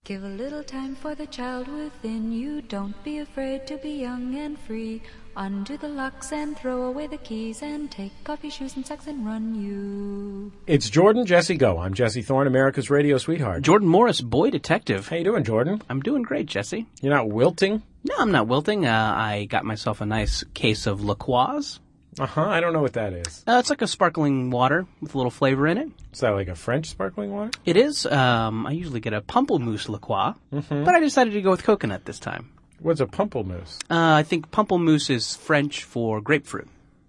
Give a little time for the child within you. Don't be afraid to be young and free. Undo the locks and throw away the keys and take off your shoes and socks and run you. It's Jordan, Jesse, Go. I'm Jesse Thorne, America's radio sweetheart. Jordan Morris, boy detective. How you doing, Jordan? I'm doing great, Jesse. You're not wilting? No, I'm not wilting. I got myself a nice case of LaCroix. I don't know what that is. It's like a sparkling water with a little flavor in it. Is that like a French sparkling water? It is. I usually get a Pamplemousse LaCroix, but I decided to go with coconut this time. What's a pamplemousse? I think Pamplemousse is French for grapefruit.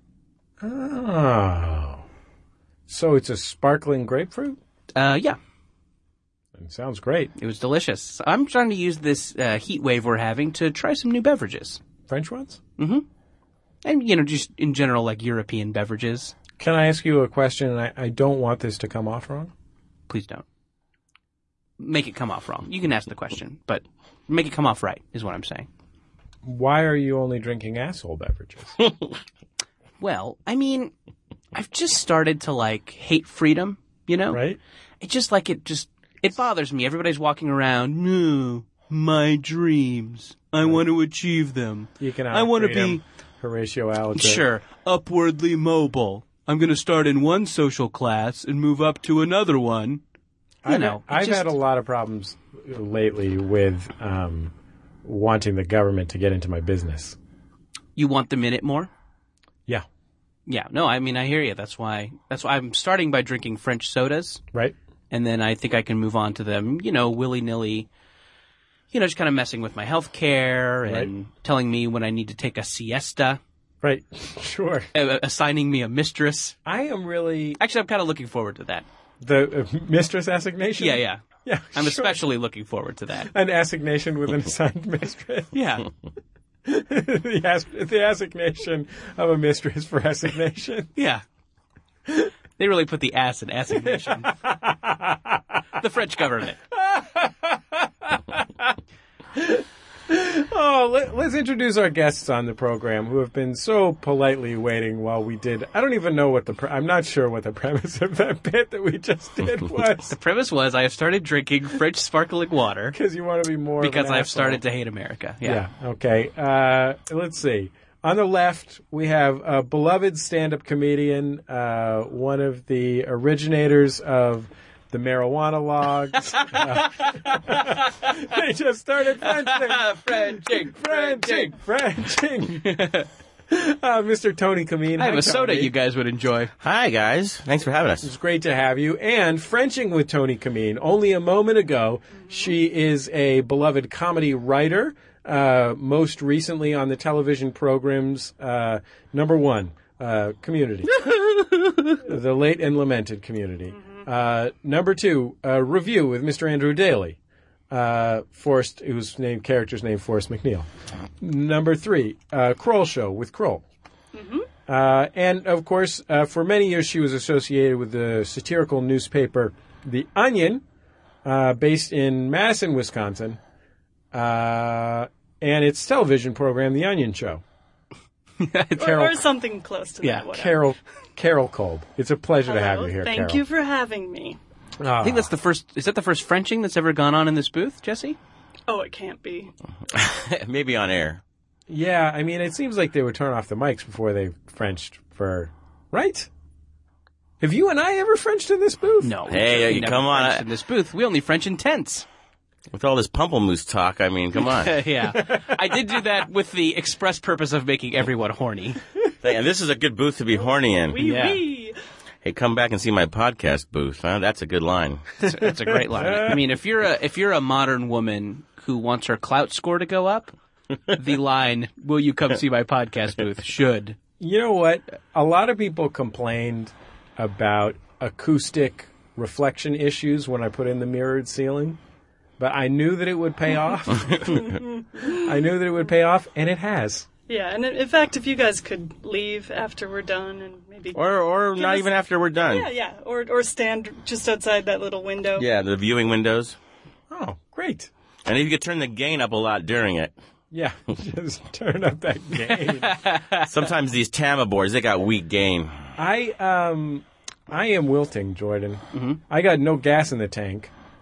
Oh. So it's a sparkling grapefruit? Yeah. It sounds great. It was delicious. I'm trying to use this heat wave we're having to try some new beverages. French ones? Mm-hmm. And, just in general, like European beverages. Can I ask you a question? I don't want this to come off wrong. Please don't. Make it come off wrong. You can ask the question, but make it come off right, is what I'm saying. Why are you only drinking asshole beverages? Well, I mean, I've just started to, hate freedom, Right? It's just it bothers me. Everybody's walking around, no, my dreams. I want to achieve them. Economic I want to freedom, be... Horatio Alger. Sure, upwardly mobile. I'm going to start in one social class and move up to another one. I've had a lot of problems lately with wanting the government to get into my business. You want them in it more? Yeah. Yeah. No, I mean, I hear you. That's why I'm starting by drinking French sodas. Right. And then I think I can move on to them, willy-nilly, just kind of messing with my health care and telling me when I need to take a siesta. Right. Sure. Assigning me a mistress. I am really... Actually, I'm kind of looking forward to that. The mistress assignation? Yeah. Yeah, I'm especially looking forward to that. An assignation with an assigned mistress? Yeah. the assignation of a mistress for assignation? Yeah. They really put the ass in assignation. The French government. Let's introduce our guests on the program who have been so politely waiting while we did. I don't even know I'm not sure what the premise of that bit that we just did was. The premise was I have started drinking French sparkling water. Because you want to be more Because of an I've asshole. started to hate America. Yeah. Okay. Let's see. On the left, we have a beloved stand-up comedian, one of the originators of the marijuana logs. They just started Frenching. Mr. Tony Kameen. I have a soda you guys would enjoy. Hi, guys. Thanks for having us. It's great to have you. And Frenching with Tony Kameen. Only a moment ago, she is a beloved comedy writer. Most recently on the television programs, number one, Community. The late and lamented Community. Number two, Review with Mr. Andrew Daly. Forrest, whose character's named Forrest McNeil. Number three, Kroll Show with Kroll. And of course, for many years she was associated with the satirical newspaper The Onion, based in Madison, Wisconsin, and its television program, The Onion Show. or something close to that. Whatever. Carol Kolb. It's a pleasure to have you here, Thank Carol. you for having me. I think that's the first. Is that the first Frenching that's ever gone on in this booth, Jesse? Oh, it can't be. Maybe on air. Yeah, I mean, it seems like they would turn off the mics before they Frenched right? Have you and I ever Frenched in this booth? No. Hey, we never come on. Frenched in this booth. We only French in tents. With all this pamplemousse talk, I mean, come on. Yeah. I did do that with the express purpose of making everyone horny. And this is a good booth to be horny in. Wee. Hey, come back and see my podcast booth. Huh? That's a good line. It's a great line. I mean, if you're a modern woman who wants her clout score to go up, the line, "Will you come see my podcast booth?" should. You know what? A lot of people complained about acoustic reflection issues when I put in the mirrored ceiling. But I knew that it would pay off. And it has. Yeah, and in fact, if you guys could leave after we're done and maybe... Or not even after we're done. Yeah. Or stand just outside that little window. Yeah, the viewing windows. Oh, great. And if you could turn the gain up a lot during it. Yeah, just turn up that gain. Sometimes these Tama boards, they got weak gain. I am wilting, Jordan. Mm-hmm. I got no gas in the tank.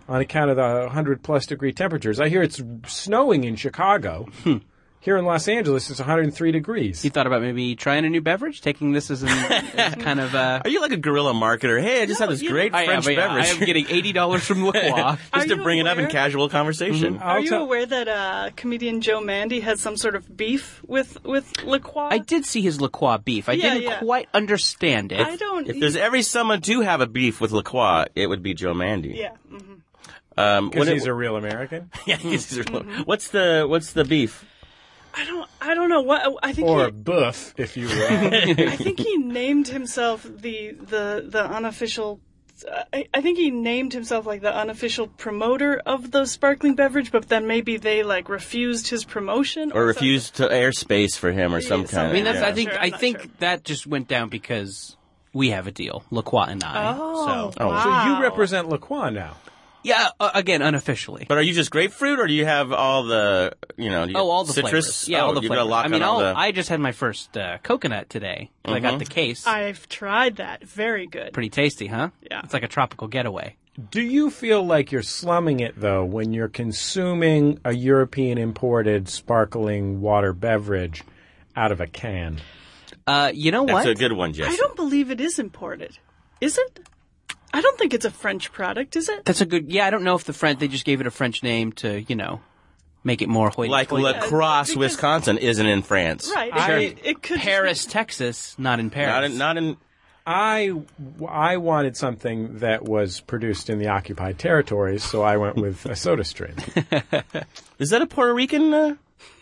on account of the 100-plus degree temperatures. I hear it's snowing in Chicago. Here in Los Angeles, it's 103 degrees. You thought about maybe trying a new beverage, taking this as kind of Are you like a guerrilla marketer? Hey, I just had this great French beverage. I am getting $80 from LaCroix. Just to bring it up in casual conversation. Are you aware that comedian Joe Mandy has some sort of beef with LaCroix? I did see his LaCroix beef. I didn't quite understand it. I don't. If there's ever someone to have a beef with LaCroix, it would be Joe Mandy. Yeah. Because he's a real American? Yeah, What's the beef? I don't know what I think. Or Buff, if you will. I think he named himself the unofficial. I think he named himself like the unofficial promoter of the sparkling beverage, but then maybe they like refused his promotion or refused to air space for him or some kind. I mean, of... I think that just went down because we have a deal, LaCroix and I. Wow. So you represent LaCroix now. Yeah, again, unofficially. But are you just grapefruit, or do you have all the, all the citrus? flavors. Yeah, all the flavors. I mean, I just had my first coconut today. I got the case. I've tried that. Very good. Pretty tasty, huh? Yeah. It's like a tropical getaway. Do you feel like you're slumming it, though, when you're consuming a European-imported sparkling water beverage out of a can? You know what? That's a good one, Jesse. I don't believe it is imported. Is it? I don't think it's a French product, is it? That's a good... Yeah, I don't know if they just gave it a French name to, make it more hoity-toity. Like La Crosse, Wisconsin isn't in France. Right. It could Paris, Texas, not in Paris. Not in... I wanted something that was produced in the occupied territories, so I went with a SodaStream. Is that a Puerto Rican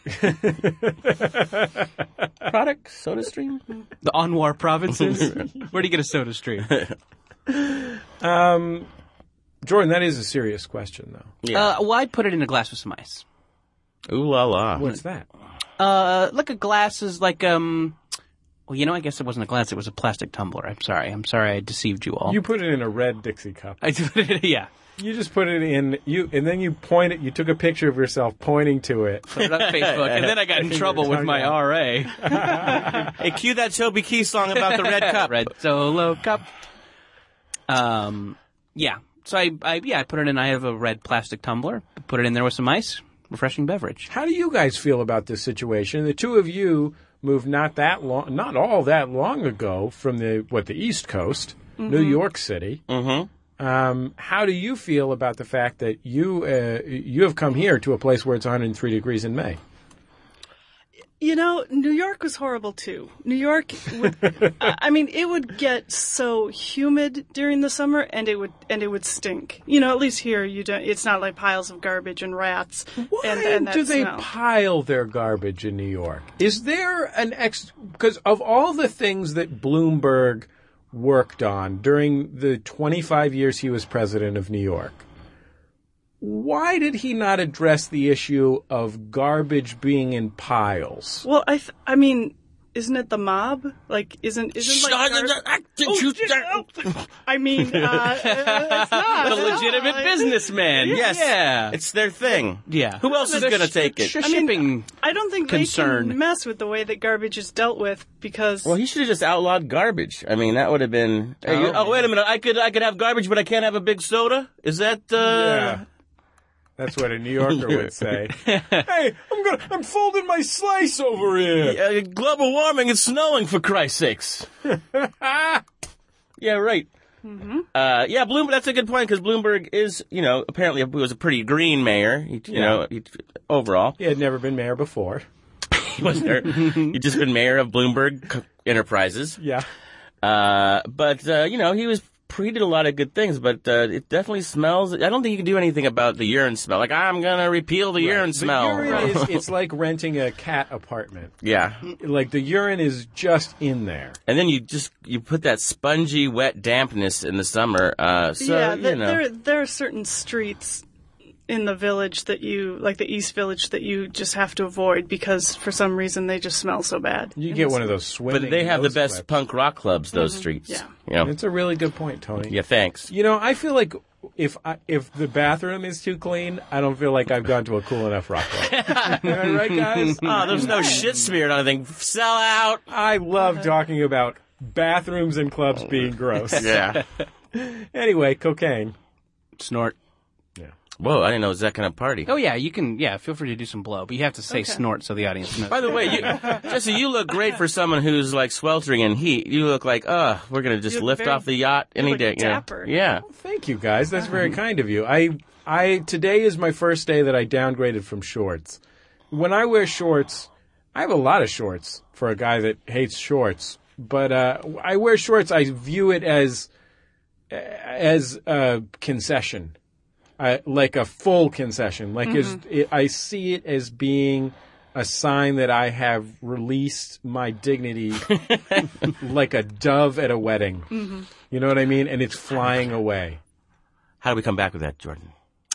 product, SodaStream? The Anwar provinces? Where do you get a SodaStream? Jordan, that is a serious question, though. Yeah. Well, I'd put it in a glass with some ice. Ooh la la. What's that? Like a glass is like, well, I guess it wasn't a glass, it was a plastic tumbler. I'm sorry I deceived you all. You put it in a red Dixie cup. I put it, yeah. You just put it in, and then you you took a picture of yourself pointing to it. Put it on Facebook, and then I got in trouble with my RA. Hey, cue that Toby Keith song about the red cup. Red Solo cup. Yeah. So I put it in. I have a red plastic tumbler. Put it in there with some ice. Refreshing beverage. How do you guys feel about this situation? The two of you moved not all that long ago from the East Coast, New York City. Mm-hmm. How do you feel about the fact that you have come here to a place where it's 103 degrees in May? New York was horrible too. New York would, it would get so humid during the summer and it would stink. At least here it's not like piles of garbage and rats. Why and do they smell. pile their garbage in New York? Is there because of all the things that Bloomberg worked on during the 25 years he was president of New York, why did he not address the issue of garbage being in piles? Well, isn't it the mob? Like, isn't it's not. The legitimate businessman. Yes. Yeah. It's their thing. Yeah. Who else is going to take it? Shipping I don't think concern. they can mess with the way that garbage is dealt with because... Well, he should have just outlawed garbage. That would have been... wait a minute. I could have garbage, but I can't have a big soda? Is that... Yeah. That's what a New Yorker would say. Hey, I'm folding my slice over here. Global warming, it's snowing, for Christ's sakes. Yeah, right. Mm-hmm. Bloomberg, that's a good point, because Bloomberg is, apparently he was a pretty green mayor, overall. He had never been mayor before. He wasn't there. He'd just been mayor of Bloomberg Enterprises. Yeah. He did a lot of good things, but it definitely smells. I don't think you can do anything about the urine smell. Like, I'm going to repeal the urine smell. The urine it's like renting a cat apartment. Yeah. Like, the urine is just in there. And then you put that spongy, wet dampness in the summer. There are certain streets in the village that like the East Village, that you just have to avoid because for some reason they just smell so bad. You get one of those swimming. But they have the best clips. punk rock clubs, those streets. Yeah. It's a really good point, Tony. Yeah, thanks. I feel like if the bathroom is too clean, I don't feel like I've gone to a cool enough rock club. Am I right, guys? Oh, there's no shit smeared on anything. Sell out. I love talking about bathrooms and clubs being gross. Yeah. Anyway, cocaine. Snort. Whoa, I didn't know it was that kind of party. Oh, yeah, you can, feel free to do some blow, but you have to say snort so the audience knows. By the way, Jesse, you look great for someone who's like sweltering in heat. You look like, we're going to just lift off the yacht any day. Dapper. Yeah. Well, thank you, guys. That's very kind of you. Today is my first day that I downgraded from shorts. When I wear shorts, I have a lot of shorts for a guy that hates shorts. But I wear shorts. I view it as a concession. Like a full concession. Like I see it as being a sign that I have released my dignity like a dove at a wedding. Mm-hmm. You know what I mean? And it's flying away. How do we come back with that, Jordan?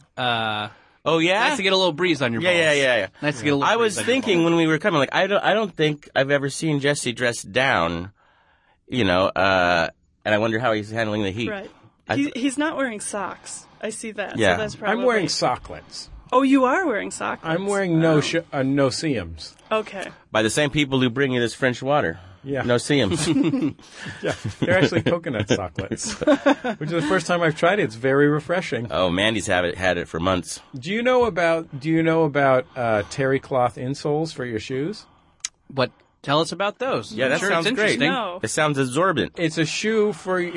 Oh, yeah? Nice to get a little breeze on your balls. Yeah. Nice to get a little I breeze was on thinking when we were coming, like, I don't think I've ever seen Jesse dressed down, and I wonder how he's handling the heat. Right. He's not wearing socks. I see that. Yeah. So that's probably... I'm wearing socklets. Oh, you are wearing socks? I'm wearing no-see-ums. Okay. By the same people who bring you this French water. Yeah. No see-ums. Yeah, they're actually coconut socklets, which is the first time I've tried it. It's very refreshing. Oh, Mandy's had it for months. Do you know about terry cloth insoles for your shoes? But tell us about those. Yeah, that sounds great. Interesting. No. It sounds absorbent. It's a shoe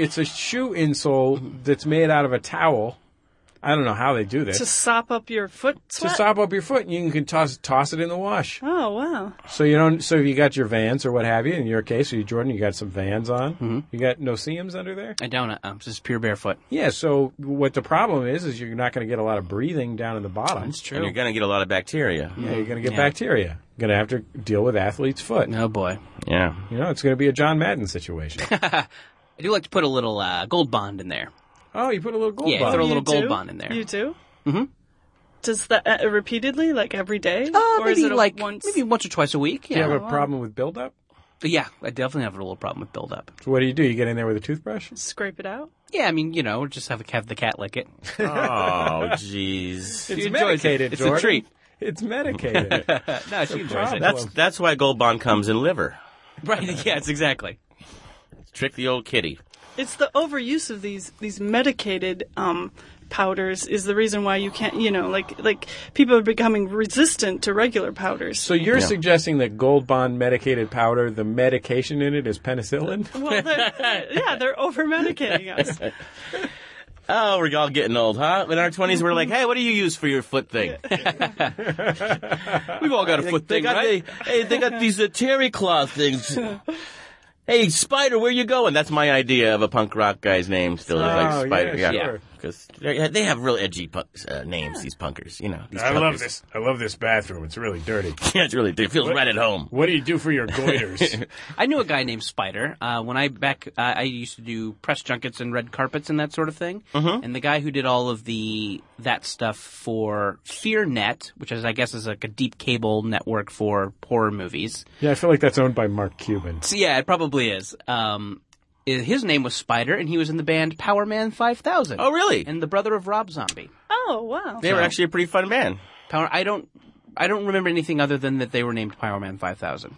insole that's made out of a towel. I don't know how they do this. To sop up your foot sweat? To sop up your foot, and you can toss it in the wash. Oh, wow. So you got your Vans or what have you. In your case, Jordan, you got some Vans on. Mm-hmm. You got no-see-ums under there? I don't. It's just pure barefoot. Yeah, so what the problem is you're not going to get a lot of breathing down in the bottom. That's true. And you're going to get a lot of bacteria. Yeah, you're going to get bacteria. You're going to have to deal with athlete's foot. Oh, boy. Yeah. It's going to be a John Madden situation. I do like to put a little Gold Bond in there. Oh, you put a little Gold Yeah, Bond. throw a You little Gold do? Bond in there. You do? Mm-hmm. Does that repeatedly, like every day? Or Maybe is it maybe once or twice a week. Do you Yeah. have a problem with buildup? Yeah, I definitely have a little problem with buildup. So what do? You get in there with a toothbrush? Scrape it out? Yeah, I mean, just have the cat lick it. Oh, jeez. It's She enjoys medicated, it. It's Jordan. a treat. It's medicated. No, she enjoys it. That's why Gold Bond comes in liver. Right, yes, exactly. Trick the old kitty. It's the overuse of these medicated powders is the reason why you can't, like people are becoming resistant to regular powders. So you're suggesting that Gold Bond medicated powder, the medication in it is penicillin? Well, they're over-medicating us. Oh, we're all getting old, huh? In our 20s, we're like, hey, what do you use for your foot thing? We've all got a foot thing, right? They got these terry cloth things. Hey, Spider, where you going? That's my idea of a punk rock guy's name. Still is like Spider. Yeah, sure. Because they have real edgy names, these punkers. These punkers. I love this bathroom. It's really dirty. Yeah, it's really, it feels right at home. What do you do for your goiters? I knew a guy named Spider. When I used to do press junkets and red carpets and that sort of thing. Mm-hmm. And the guy who did all of that stuff for FearNet, which I guess is like a deep cable network for horror movies. Yeah, I feel like that's owned by Mark Cuban. So yeah, it probably is. His name was Spider, and he was in the band Power Man 5000. Oh, really? And the brother of Rob Zombie. Oh, wow. They were actually a pretty fun band. I don't remember anything other than that they were named Power Man 5000.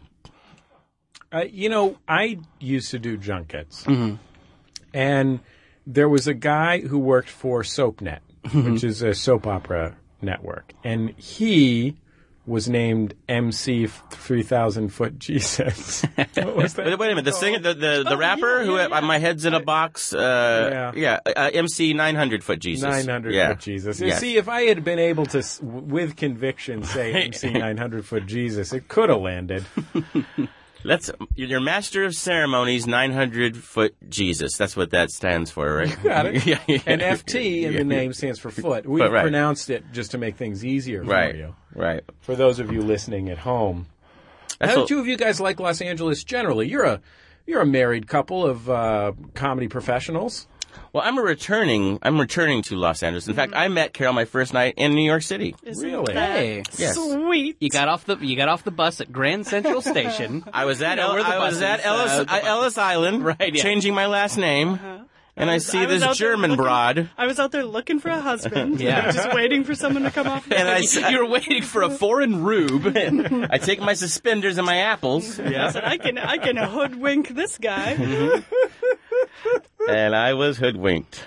I used to do junkets. Mm-hmm. And there was a guy who worked for SoapNet, which is a soap opera network. And he was named MC 3,000 Foot Jesus. What was that? Wait a minute, the singer, the rapper who My Head's in a Box, MC 900 Foot Jesus. 900 Foot Jesus. Yes. See, if I had been able to, with conviction, say MC 900 Foot Jesus, it could have landed. Your Master of Ceremonies 900 Foot Jesus. That's what that stands for, right? Got it. Yeah. And FT in the name stands for foot. We pronounced it just to make things easier for you. Right. For those of you listening at home. How do two of you guys like Los Angeles generally? You're a married couple of comedy professionals. Well, I'm returning to Los Angeles. In fact, I met Carol my first night in New York City. Really? Hey. Yes. Sweet. You got off the bus at Grand Central Station. I was at Ellis Island, right, yeah. changing my last name. And I see this German broad. I was out there looking for a husband. Yeah. Just waiting for someone to come off. And you were waiting for a foreign rube. I take my suspenders and my apples. I said, I can hoodwink this guy. and I was hoodwinked.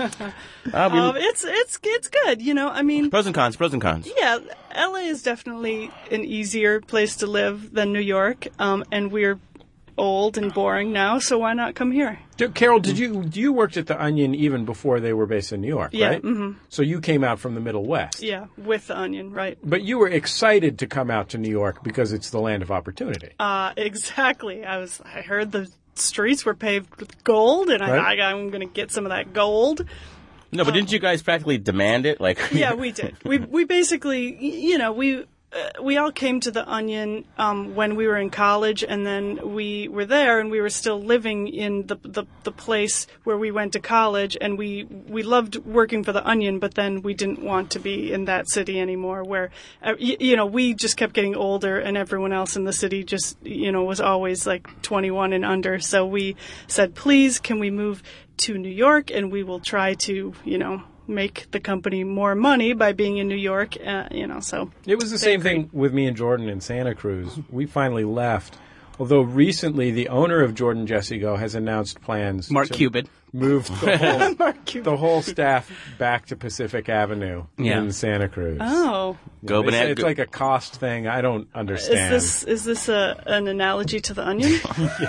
It's good, you know. I mean, Pros and cons. yeah, LA is definitely an easier place to live than New York, and we're old and boring now, so why not come here? Carol, you worked at the Onion even before they were based in New York, Yeah, right? Mm-hmm. So you came out from the Middle West. Yeah, with the Onion, right? But you were excited to come out to New York because it's the land of opportunity. Exactly. I heard the streets were paved with gold, and Right. I'm going to get some of that gold. No, but didn't you guys practically demand it? Like, Yeah, we did. We basically, you know, we all came to the Onion when we were in college, and then we were there, and we were still living in the place where we went to college, and we loved working for the Onion, but then we didn't want to be in that city anymore. Where you know, we just kept getting older, and everyone else in the city just, you know, was always like 21 and under. So we said, please, can we move to New York, and we will try to, you know, make the company more money by being in New York, you know, so. It was the same thing with me and Jordan in Santa Cruz. We finally left. Although recently the owner of Jordan Jesse Go has announced plans Mark to Cuban. move the whole Whole staff back to Pacific Avenue in Santa Cruz. Oh. Go They banana. say it's like a cost thing. I don't understand. Is this an analogy to the Onion?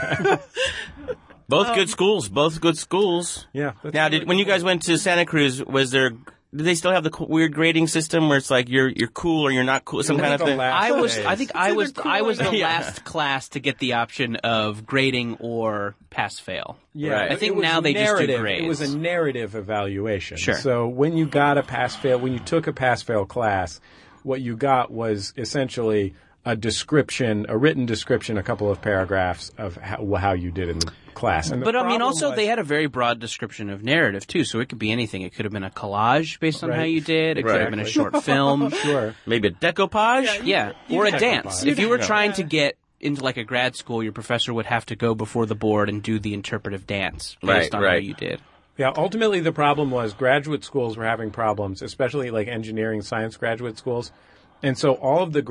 Both good schools. Both good schools. Yeah. that's Now, really when you guys went to Santa Cruz, did they still have the weird grading system where it's like you're cool or you're not cool, some kind of thing? I was either I was cool the or last class to get the option of grading or pass fail. Yeah, Right. I think it was now they just do narrative. grades. It was a narrative evaluation. Sure. So when you got a pass-fail, when you took a pass-fail class, what you got was essentially a description, a written description, a couple of paragraphs of how you did in the class. And the But I mean, problem also was- they had a very broad description of narrative too, so it could be anything. It could have been a collage based on how Right. you did. It could have been a Exactly. short film. Sure. Maybe a decoupage? Yeah, or a could dance. decoupage. If you were trying to get into like a grad school, your professor would have to go before the board and do the interpretive dance based on how right. you did. Yeah, ultimately the problem was graduate schools were having problems, especially like engineering science graduate schools. And so all of the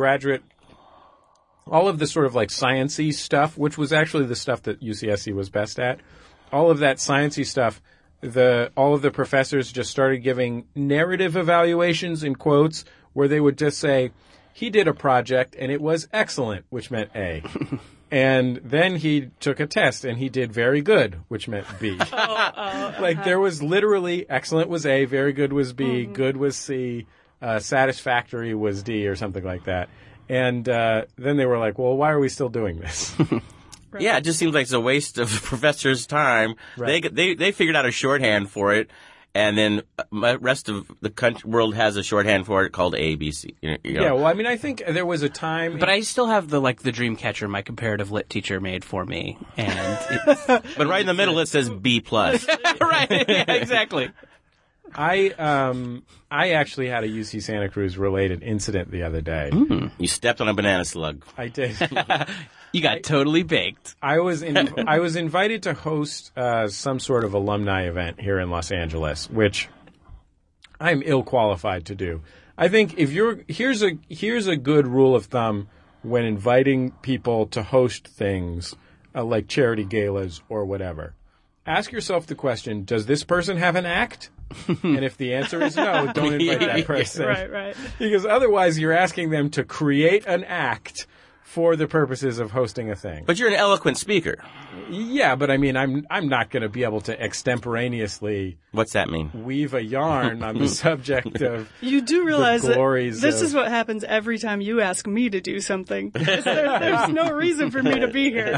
sort of like sciencey stuff, which was actually the stuff that UCSC was best at, all of that sciencey stuff, all of the professors just started giving narrative evaluations in quotes where they would just say, he did a project and it was excellent, which meant A. And then he took a test and he did very good, which meant B. Like there was literally excellent was A, very good was B, good was C, satisfactory was D or something like that. And then they were like, well, why are we still doing this? Yeah, it just seems like it's a waste of a professor's time. Right. They figured out a shorthand for it, and then the rest of the world has a shorthand for it called ABC. You know. Yeah, well, I mean, I think there was a time... But I still have the dream catcher my comparative lit teacher made for me, and But right in the middle it says B+. right, yeah, exactly. I actually had a UC Santa Cruz related incident the other day. You stepped on a banana slug. I did. You got totally baked. I was invited to host some sort of alumni event here in Los Angeles, which I'm ill qualified to do. I think here's a good rule of thumb when inviting people to host things like charity galas or whatever. Ask yourself the question: does this person have an act? And if the answer is no, don't invite that person. Right. Because otherwise, you're asking them to create an act for the purposes of hosting a thing. But you're an eloquent speaker. Yeah, but I mean, I'm not going to be able to extemporaneously What's that mean? weave a yarn on the subject of You do realize that glories this of- is what happens every time you ask me to do something. There's no reason for me to be here.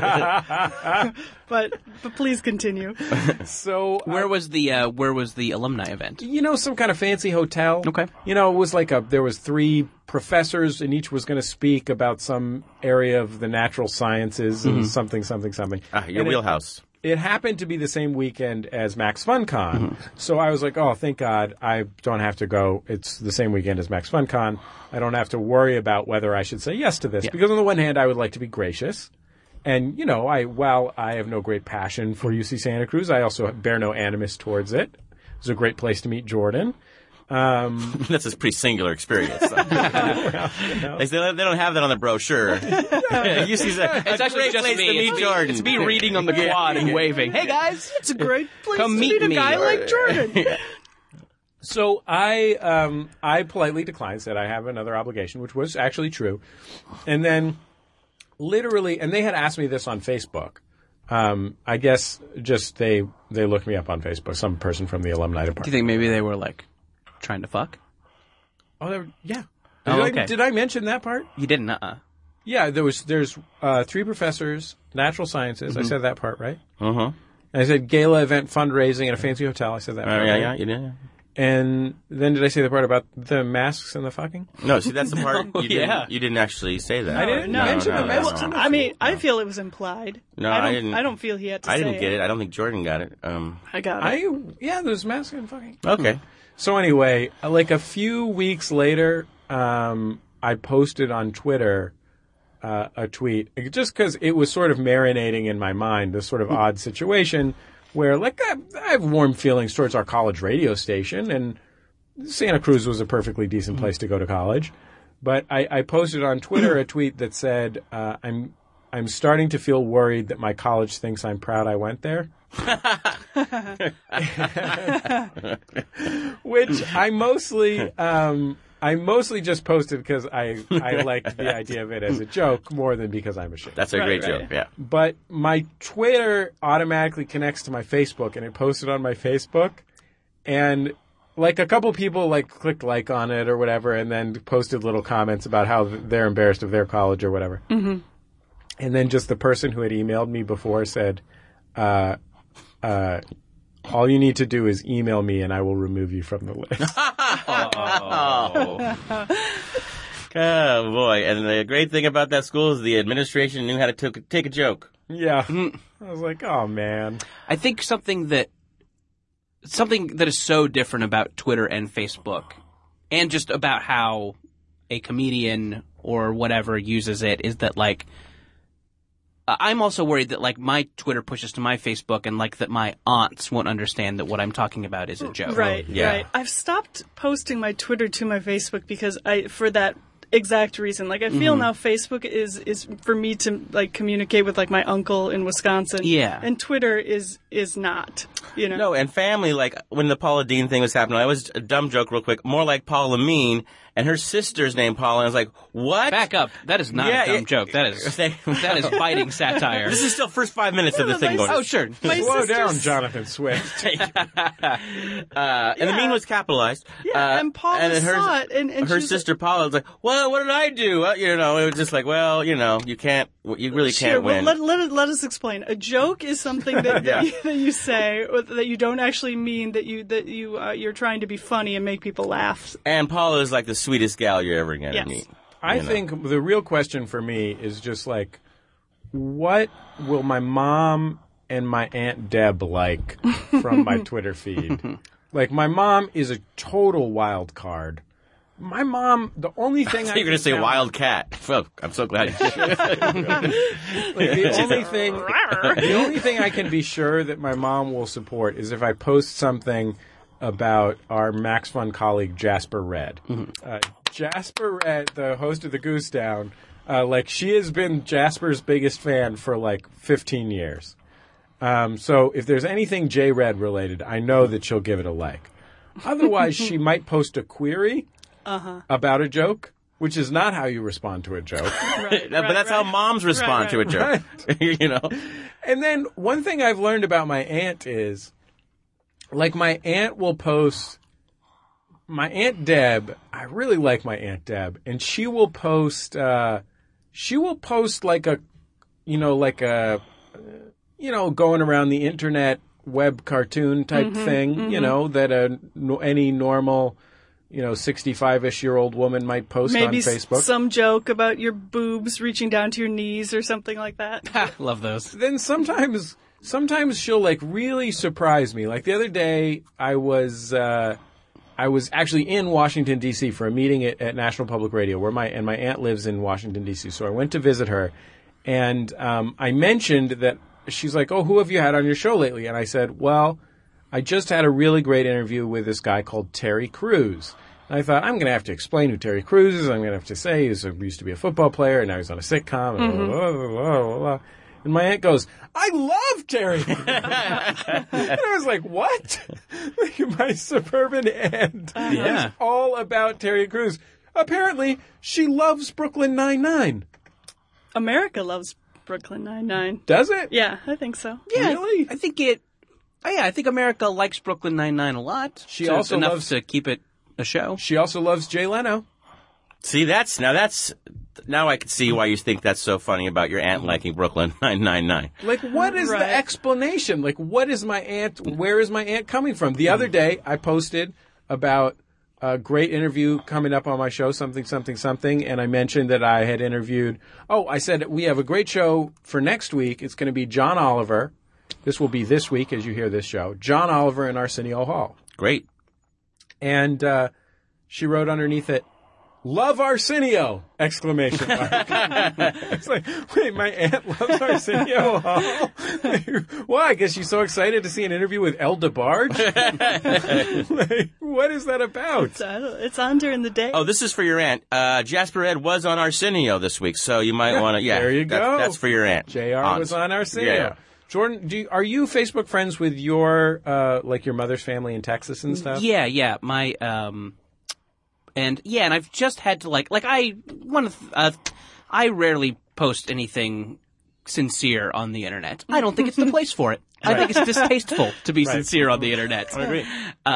But please continue. So Where was the alumni event? some kind of fancy hotel. Okay. It was like there was 3 professors and each was going to speak about some area of the natural sciences and something. Your And wheelhouse. It happened to be the same weekend as Max FunCon. So I was like, oh, thank God I don't have to go. It's the same weekend as Max FunCon. I don't have to worry about whether I should say yes to this. Yeah. Because on the one hand, I would like to be gracious. And, while I have no great passion for UC Santa Cruz, I also bear no animus towards it. It was a great place to meet Jordan. That's a pretty singular experience. So. They don't have that on the brochure. UC's It's actually great just place me. to meet Jordan. It's me reading on the quad and waving. Hey guys, It's a great place Come to meet meet a me. guy like Jordan. So I politely declined, said I have another obligation, which was actually true. And then literally, and they had asked me this on Facebook. I guess just they looked me up on Facebook, some person from the alumni do department. you think maybe they were like trying to fuck? Oh, yeah. Oh, okay. Did I mention that part? You didn't, Yeah, there's 3 professors, natural sciences. I said that part, right? Uh-huh. And I said gala event fundraising at a fancy hotel. I said that part. Yeah, right? you did. And then did I say the part about the masks and the fucking? No, see, that's the part yeah. you didn't actually say that. I didn't mention the masks. I mean, I feel it was implied. No, I didn't. I don't feel he had to say I didn't get it. I don't think Jordan got it. I got it. There's masks and fucking. Okay. So anyway, like a few weeks later, I posted on Twitter a tweet just because it was sort of marinating in my mind, this sort of odd situation where, like, I have warm feelings towards our college radio station, and Santa Cruz was a perfectly decent place to go to college. But I posted on Twitter a tweet that said, I'm starting to feel worried that my college thinks I'm proud I went there. Which I mostly just posted because I liked the idea of it as a joke more than because I'm ashamed. That's a great joke, yeah. But my Twitter automatically connects to my Facebook, and it posted on my Facebook, and like a couple people like clicked like on it or whatever, and then posted little comments about how they're embarrassed of their college or whatever. Mm-hmm. And then just the person who had emailed me before said, all you need to do is email me and I will remove you from the list. Oh, boy. And the great thing about that school is the administration knew how to take a joke. Yeah. I was like, oh, man. I think something that is so different about Twitter and Facebook, and just about how a comedian or whatever uses it, is that, like, I'm also worried that, like, my Twitter pushes to my Facebook, and, like, that my aunts won't understand that what I'm talking about is a joke. Right, yeah. right. I've stopped posting my Twitter to my Facebook because for that exact reason. Like, I feel now Facebook is for me to, like, communicate with, like, my uncle in Wisconsin. Yeah. And Twitter is not, you know. No, and family, like, when the Paula Deen thing was happening, I was a dumb joke real quick, more like Paula Mean, and her sister's named Paula, and I was like, what? Back up. That is not a dumb joke. That is biting satire. This is still first 5 minutes of the thing going. Oh, sure. Slow down, Jonathan Swift. And the mean was capitalized. Yeah, and Paula saw it, and her she's sister Paula was like, "Well, what did I do?" You know, it was just like, well, you know, you really can't win. Well, let us explain. A joke is something that that you say or that you don't actually mean, that you're trying to be funny and make people laugh. And Paula is like the sweetest gal you're ever gonna meet. I think the real question for me is just like, what will my mom and my Aunt Deb like from my Twitter feed? Like, my mom is a total wild card. My mom, the only thing you're going to say wildcat. Well, I'm so glad you did. The only thing I can be sure that my mom will support is if I post something about our Max Fun colleague Jasper Red. Jasper Red, the host of the Goose Down, like, she has been Jasper's biggest fan for like 15 years. So if there's anything J-Red related, I know that she'll give it a like. Otherwise, she might post a query about a joke, which is not how you respond to a joke. But that's how moms respond to a joke. You know? And then one thing I've learned about my aunt is, like, my aunt will post, my Aunt Deb, I really like my Aunt Deb, and she will post like a, going around the internet web cartoon type thing, you know, that any normal, 65-ish-year-old woman might post Maybe on Facebook. Some joke about your boobs reaching down to your knees or something like that. Love those. Then sometimes she'll, like, really surprise me. Like, the other day, I was actually in Washington, D.C. for a meeting at National Public Radio, where my aunt lives in Washington, D.C. So I went to visit her, and I mentioned that. She's like, oh, who have you had on your show lately? And I said, well, I just had a really great interview with this guy called Terry Crews. And I thought, I'm going to have to explain who Terry Crews is. I'm going to have to say he used to be a football player, and now he's on a sitcom. And, blah, blah, blah, blah. And my aunt goes, I love Terry. And I was like, what? Like, my suburban aunt is all about Terry Crews. Apparently, she loves Brooklyn Nine-Nine. America loves Brooklyn Nine-Nine. Does it? Yeah, I think so. Yeah, Really? I think it. Oh, yeah, I think America likes Brooklyn Nine-Nine a lot. She So also enough loves- to keep it a show. She also loves Jay Leno. See, now I can see why you think that's so funny about your aunt liking Brooklyn 999. Like, what is the Right. explanation? Like, what is my aunt, where is my aunt coming from? The other day, I posted about a great interview coming up on my show, something, and I mentioned that I had interviewed, I said, we have a great show for next week. It's going to be John Oliver. This will be this week as you hear this show. John Oliver in Arsenio Hall. Great. And she wrote underneath it, "Love Arsenio!" Exclamation mark. It's like, wait, my aunt loves Arsenio Hall? Why? Because she's so excited to see an interview with El DeBarge? Like, what is that about? It's on during the day. Oh, this is for your aunt. Jasper Ed was on Arsenio this week, so you might want to, there you go. That's for your aunt. JR Aunt. was on Arsenio. Yeah. Jordan, are you Facebook friends with your mother's family in Texas and stuff? Yeah. My and I've just had to I rarely post anything sincere on the internet. I don't think it's the place for it. I think it's distasteful to be sincere on the internet. I agree.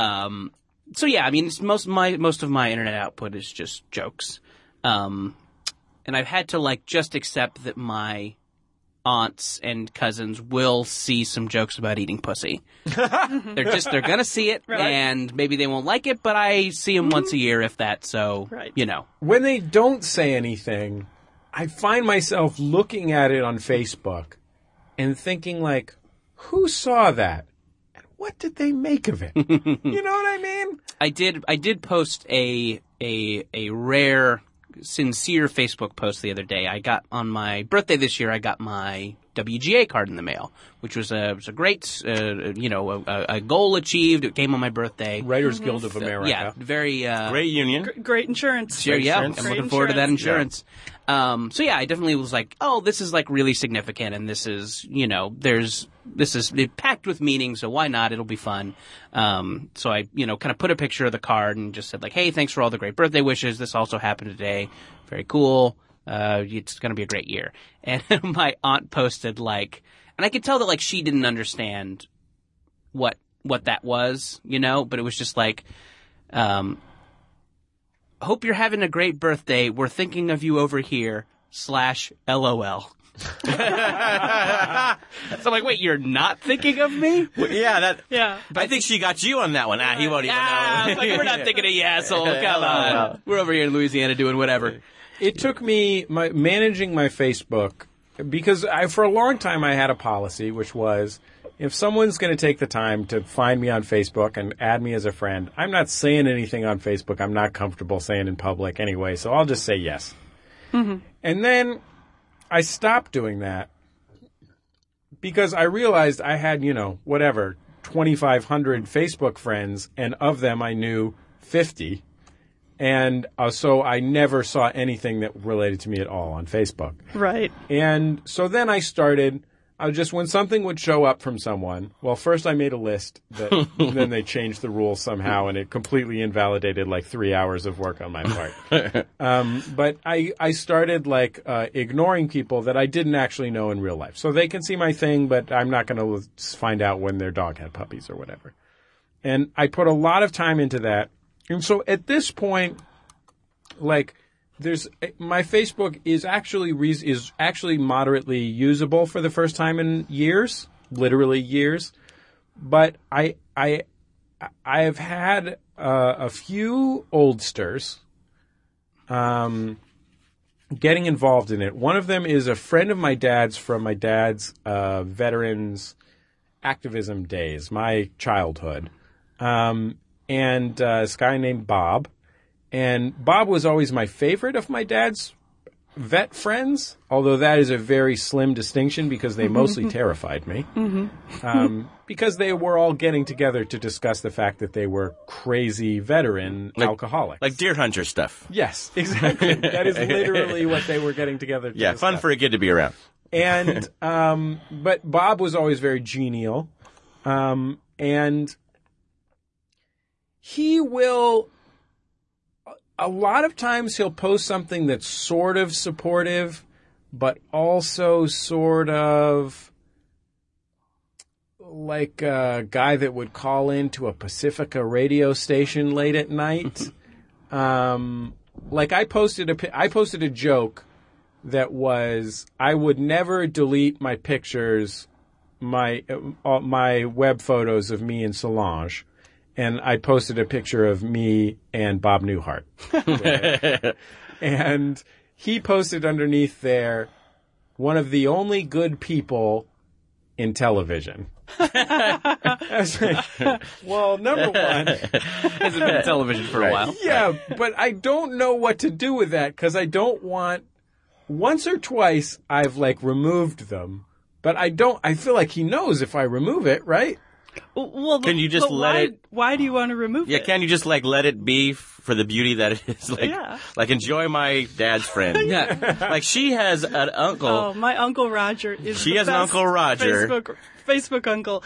So yeah, I mean, most of my internet output is just jokes, and I've had to just accept that my aunts and cousins will see some jokes about eating pussy. They're gonna see it, and maybe they won't like it, but I see them once a year, if that. So When they don't say anything, I find myself looking at it on Facebook and thinking, who saw that? And what did they make of it? You know what I mean? I did post a rare, sincere Facebook post the other day. I got on my birthday this year. I got my WGA card in the mail, which was a great, a goal achieved. It came on my birthday. Writers Guild of America. Yeah, very Great union. Great insurance. Sure, yeah, insurance. I'm Great looking forward to that insurance. insurance. So yeah, I definitely was like, oh, this is really significant, and this is, this is packed with meaning, so why not? It'll be fun. So I, kind of put a picture of the card and just said hey, thanks for all the great birthday wishes. This also happened today. Very cool. It's going to be a great year. And my aunt posted and I could tell that she didn't understand what that was, but it was just hope you're having a great birthday. We're thinking of you over here /LOL. So I'm like, wait, you're not thinking of me? Yeah. I think she got you on that one. He won't even know. We're not thinking of you, asshole. Come on. We're over here in Louisiana doing whatever. It took me managing my Facebook because for a long time I had a policy, which was if someone's going to take the time to find me on Facebook and add me as a friend, I'm not saying anything on Facebook I'm not comfortable saying in public anyway, so I'll just say yes. Mm-hmm. And then I stopped doing that because I realized I had, 2,500 Facebook friends, and of them I knew 50. And so I never saw anything that related to me at all on Facebook. Right. And so then I started, when something would show up from someone, well, first I made a list, then they changed the rules somehow, and it completely invalidated 3 hours of work on my part. But I started ignoring people that I didn't actually know in real life. So they can see my thing, but I'm not going to find out when their dog had puppies or whatever. And I put a lot of time into that. And so at this point, my Facebook is actually moderately usable for the first time in years, literally years. But I have had a few oldsters getting involved in it. One of them is a friend of my dad's from my dad's veterans activism days, my childhood. And this guy named Bob. And Bob was always my favorite of my dad's vet friends, although that is a very slim distinction because they mostly terrified me. Because they were all getting together to discuss the fact that they were crazy veteran alcoholics. Like deer hunter stuff. Yes, exactly. That is literally what they were getting together to discuss. Fun for a kid to be around. And, but Bob was always very genial. And he will, a lot of times he'll post something that's sort of supportive, but also sort of like a guy that would call into a Pacifica radio station late at night. Like I posted a joke that was, I would never delete my pictures, my web photos of me and Solange. And I posted a picture of me and Bob Newhart. And he posted underneath there, one of the only good people in television. I was like, well, number one, Hasn't been television for a while. yeah, but I don't know what to do with that because I don't want, once or twice I've like removed them, but I feel like he knows if I remove it, right? Well, Can you just let it? Why do you want to remove it? Can you just like let it be for the beauty that it is? Like, like enjoy my dad's friend. Yeah. Like she has an uncle. Oh, my Uncle Roger is She the has an best Uncle Roger. Facebook uncle.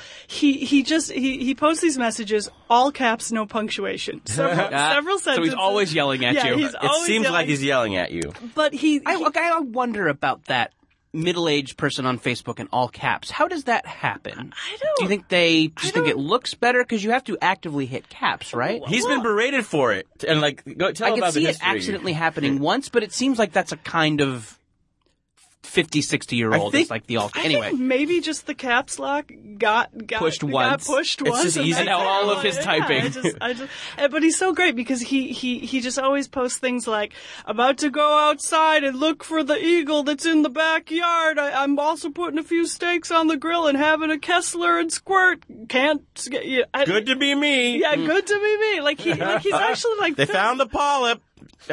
He posts these messages, all caps, no punctuation. Several sentences. So he's always yelling at you. He's It always seems yelling. like he's yelling at you. But I wonder about that middle-aged person on Facebook in all caps. How does that happen? I don't. Do you think they just think it looks better? Because you have to actively hit caps, right? He's been berated for it, and like tell I about can the see it history. accidentally happening once, but it seems like that's a kind of 50, 60-year-old. I think- It's like the all. I Anyway, think maybe just the caps lock got Pushed got once. pushed It's once. just and easy that's now it. all of his typing. But he's so great because he just always posts things like, about to go outside and look for the eagle that's in the backyard. I'm also putting a few steaks on the grill and having a Kessler and squirt. Good Good to be me. Yeah, good to be me. Like he's actually like They found the polyp.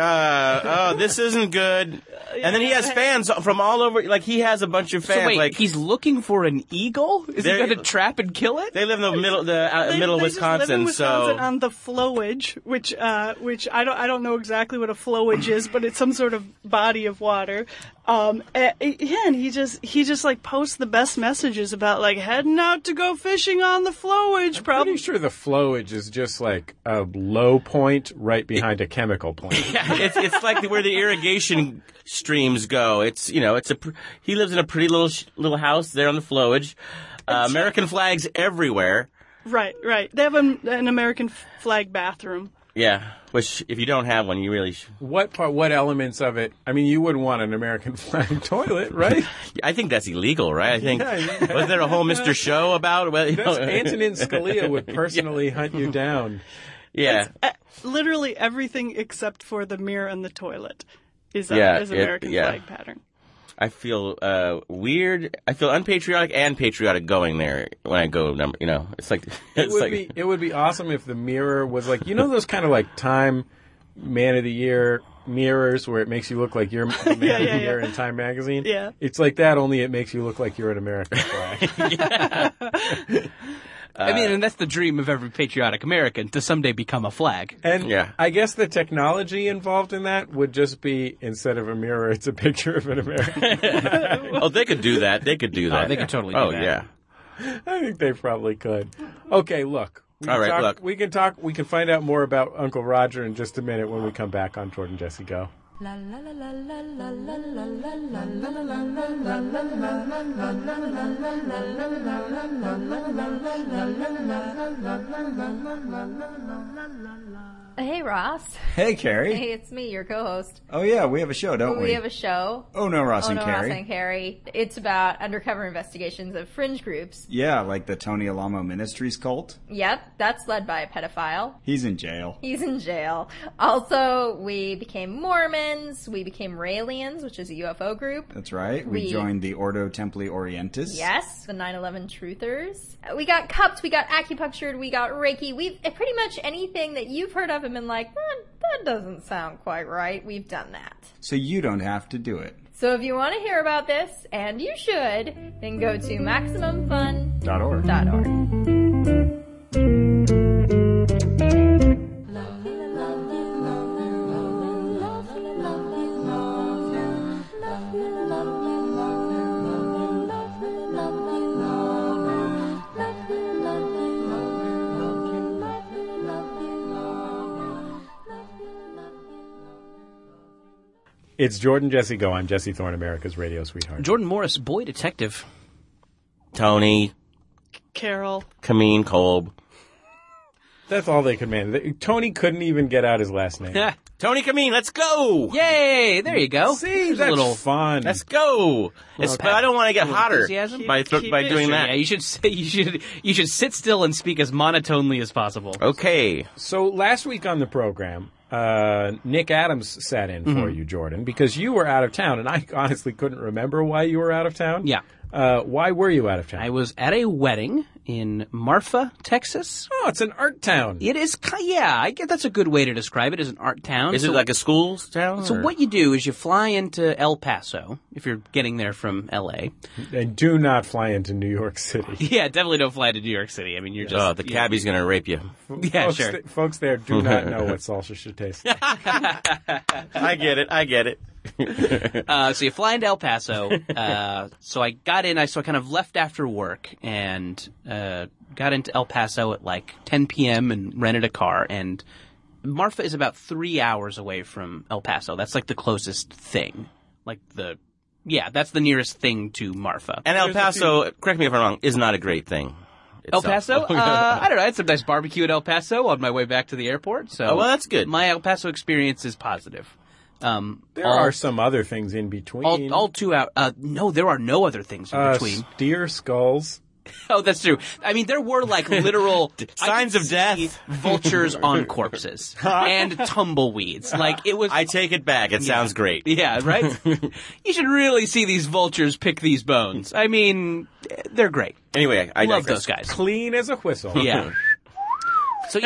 This isn't good. And then he has fans from all over. Like he has a bunch of fans. so wait, like he's looking for an eagle? Is he They're- going to trap and kill it? they live in the middle, middle of They just live Wisconsin. in Wisconsin So on the flowage, which I don't know exactly what a flowage is, but it's some sort of body of water. And he just like posts the best messages about like heading out to go fishing on the flowage. Pretty sure the flowage is just like a low point right behind a chemical plant. it's like where the irrigation streams go. It's he lives in a pretty little house there on the flowage. American flags everywhere. Right. They have an American flag bathroom. Yeah, which if you don't have one, you really should. What elements of it? I mean, you wouldn't want an American flag toilet, right? I think that's illegal, right? I think Yeah. was there a whole Mr. Show about? Well, Antonin Scalia would personally hunt you down. yeah. Literally everything except for the mirror and the toilet is Yeah, American yeah. flag pattern. I feel weird. I feel unpatriotic and patriotic going there when I go. It's like It would be awesome if the mirror was like, those kind of like Time Man of the Year mirrors where it makes you look like you're the Man of the Year in Time magazine. Yeah. It's like that, only it makes you look like you're an American flag. I mean, and that's the dream of every patriotic American, to someday become a flag. And Yeah. I guess the technology involved in that would just be, instead of a mirror, it's a picture of an American. oh, they could do that. They could do that. they could totally do Oh that. yeah. I think they probably could. Okay, look. All right, look. We can find out more about Uncle Roger in just a minute when we come back on Jordan Jesse Go. La la la la la la la la la la la Hey, Ross. Hey, Carrie. Hey, it's me, your co-host. Oh, yeah, we have a show, don't we? We have a show. Oh, no, Ross and Ross Carrie. and Carrie. It's about undercover investigations of fringe groups. Yeah, like the Tony Alamo Ministries cult. Yep, that's led by a pedophile. He's in jail. He's in jail. Also, we became Mormons. We became Raelians, which is a UFO group. That's right. We joined the Ordo Templi Orientis. Yes, the 9/11 truthers. We got cupped, we got acupunctured, we got Reiki. We've pretty much anything that you've heard of and been like, that doesn't sound quite right. We've done that. So you don't have to do it. So if you want to hear about this, and you should, then go to MaximumFun.org. It's Jordan Jesse Go. I'm Jesse Thorne, America's radio sweetheart. Jordan Morris, boy detective. Tony, Carol. Kameen, Kolb. That's all they could manage. Tony couldn't even get out his last name. Tony Kameen, let's go! Yay! There you go. See, There's that's a little fun. Let's go! But I don't want to get hotter enthusiasm. by Keep doing it. that. Yeah, you should sit still and speak as monotonely as possible. Okay. So last week on the program, Nick Adams sat in for you, Jordan, because you were out of town, and I honestly couldn't remember why you were out of town. Yeah. Why were you out of town? I was at a wedding in Marfa, Texas. Oh, it's an art town. It is, I guess that's a good way to describe it as an art town. Is it like a school town? So or? what you do is you fly into El Paso, if you're getting there from L.A. And do not fly into New York City. Yeah, definitely don't fly to New York City. I mean, you're just... Oh, the cabbie's going to rape you. Yeah, folks, sure. Folks there do not know what salsa should taste like. I get it. So you fly into El Paso. So I got in. So I kind of left after work and got into El Paso at like 10 p.m. and rented a car. And Marfa is about 3 hours away from El Paso. That's like the closest thing. That's the nearest thing to Marfa. And El Paso, correct me if I'm wrong, is not a great thing. El Paso? I don't know. I had some nice barbecue at El Paso on my way back to the airport. So well, that's good. My El Paso experience is positive. There are some other things in between. All 2 hours. No, there are no other things in between. Deer skulls. Oh, that's true. I mean, there were like literal Signs of death. vultures on corpses and tumbleweeds. Like it was. I take it back. It sounds great. Yeah, right? You should really see these vultures pick these bones. I mean, they're great. Anyway, I Love digress. those guys. Clean as a whistle. Yeah. So